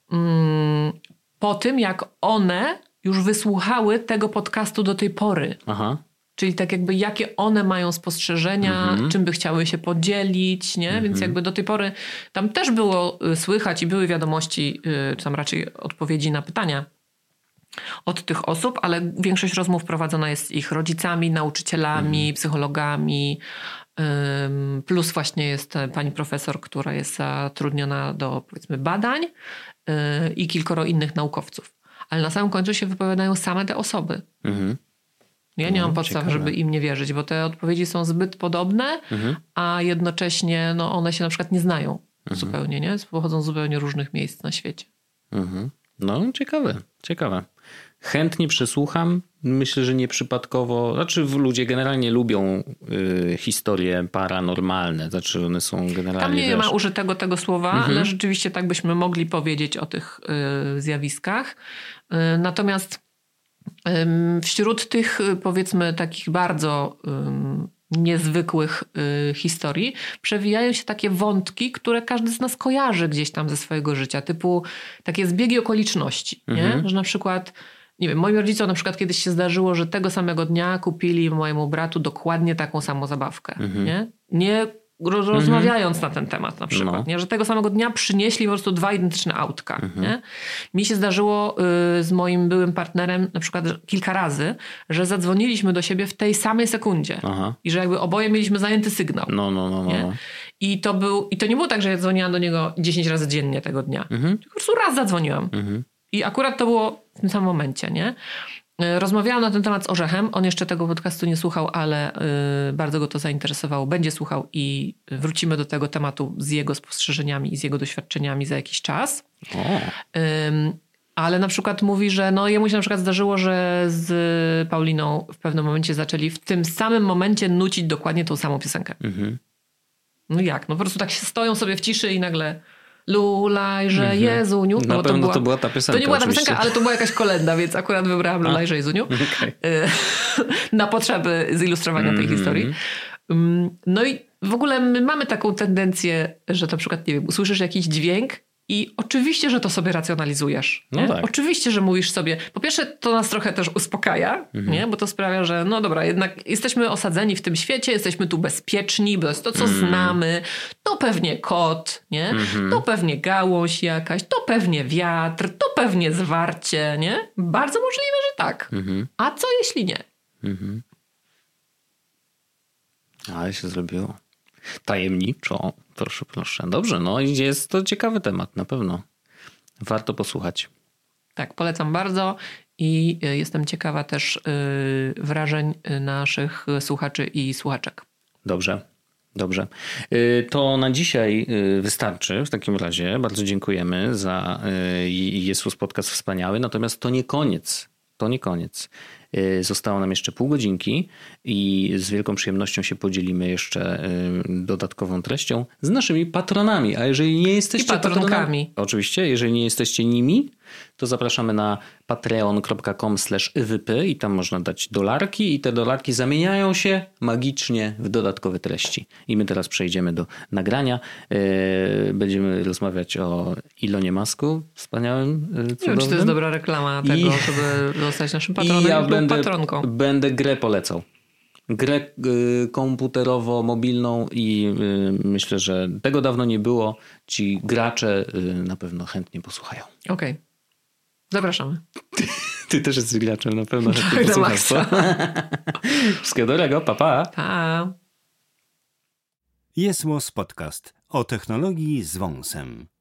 po tym, jak one już wysłuchały tego podcastu do tej pory. Aha. Czyli tak jakby jakie one mają spostrzeżenia, czym by chciały się podzielić, nie? Więc jakby do tej pory tam też było słychać i były wiadomości, czy tam raczej odpowiedzi na pytania od tych osób, ale większość rozmów prowadzona jest ich rodzicami, nauczycielami, psychologami, plus właśnie jest pani profesor, która jest zatrudniona do, powiedzmy, badań i kilkoro innych naukowców. Ale na samym końcu się wypowiadają same te osoby. Ja nie mam podstaw, żeby im nie wierzyć, bo te odpowiedzi są zbyt podobne, a jednocześnie one się na przykład nie znają zupełnie, nie? Pochodzą z zupełnie różnych miejsc na świecie. No, ciekawe. Chętnie przesłucham. Myślę, że nieprzypadkowo. Znaczy ludzie generalnie lubią historie paranormalne. Znaczy one są generalnie... Tam nie ma użytego tego słowa, ale rzeczywiście tak byśmy mogli powiedzieć o tych zjawiskach. Natomiast wśród tych, powiedzmy, takich bardzo niezwykłych historii przewijają się takie wątki, które każdy z nas kojarzy gdzieś tam ze swojego życia. Typu takie zbiegi okoliczności. Nie? Że na przykład... Nie wiem, moim rodzicom na przykład kiedyś się zdarzyło, że tego samego dnia kupili mojemu bratu dokładnie taką samą zabawkę. Nie rozmawiając na ten temat na przykład. Nie? Że tego samego dnia przynieśli po prostu 2 identyczne autka. Nie? Mi się zdarzyło z moim byłym partnerem na przykład kilka razy, że zadzwoniliśmy do siebie w tej samej sekundzie. I że jakby oboje mieliśmy zajęty sygnał. Nie? I to nie było tak, że ja dzwoniłam do niego 10 razy dziennie tego dnia. Tylko po prostu raz zadzwoniłam. I akurat to było w tym samym momencie, nie? Rozmawiałam na ten temat z Orzechem. On jeszcze tego podcastu nie słuchał, ale bardzo go to zainteresowało. Będzie słuchał i wrócimy do tego tematu z jego spostrzeżeniami i z jego doświadczeniami za jakiś czas. Ale na przykład mówi, że jemu się na przykład zdarzyło, że z Pauliną w pewnym momencie zaczęli w tym samym momencie nucić dokładnie tą samą piosenkę. No jak? Po prostu tak się stoją sobie w ciszy i nagle... Lulajże Jezuniu. Na pewno to była ta piosenka. To nie była ta piosenka, ale to była jakaś kolenda, więc akurat wybrałam Lulajże Jezuniu. Na potrzeby zilustrowania tej historii. No i w ogóle my mamy taką tendencję, że na przykład, nie wiem, usłyszysz jakiś dźwięk i oczywiście, że to sobie racjonalizujesz. Tak. Oczywiście, że mówisz sobie... Po pierwsze, to nas trochę też uspokaja, nie? Bo to sprawia, że dobra, jednak jesteśmy osadzeni w tym świecie, jesteśmy tu bezpieczni, bo to jest to, co znamy. To pewnie kot, nie? To pewnie gałąź jakaś, to pewnie wiatr, to pewnie zwarcie, nie? Bardzo możliwe, że tak. A co jeśli nie? Ale się zrobiło tajemniczo. Proszę. Dobrze, jest to ciekawy temat, na pewno. Warto posłuchać. Tak, polecam bardzo i jestem ciekawa też wrażeń naszych słuchaczy i słuchaczek. Dobrze. Dobrze. To na dzisiaj wystarczy w takim razie. Bardzo dziękujemy za Jesus Podcast wspaniały. Natomiast to nie koniec. To nie koniec. Zostało nam jeszcze pół godzinki i z wielką przyjemnością się podzielimy jeszcze dodatkową treścią z naszymi patronami. A jeżeli nie jesteście patronkami, oczywiście, jeżeli nie jesteście nimi, to zapraszamy na patreon.com/ywypy i tam można dać dolarki i te dolarki zamieniają się magicznie w dodatkowe treści. I my teraz przejdziemy do nagrania. Będziemy rozmawiać o Elonie Musku, wspaniałym, cudownym. Nie wiem, czy to jest dobra reklama tego, żeby zostać naszym patronem lub patronką. Będę grę polecał. Grę komputerowo-mobilną i myślę, że tego dawno nie było. Ci gracze na pewno chętnie posłuchają. Okej. Zapraszamy. Ty też jesteś graczem, na pewno chętnie posłuchasz. Wszystkiego dobrego, pa pa. Pa. Jest Podcast o technologii z wąsem.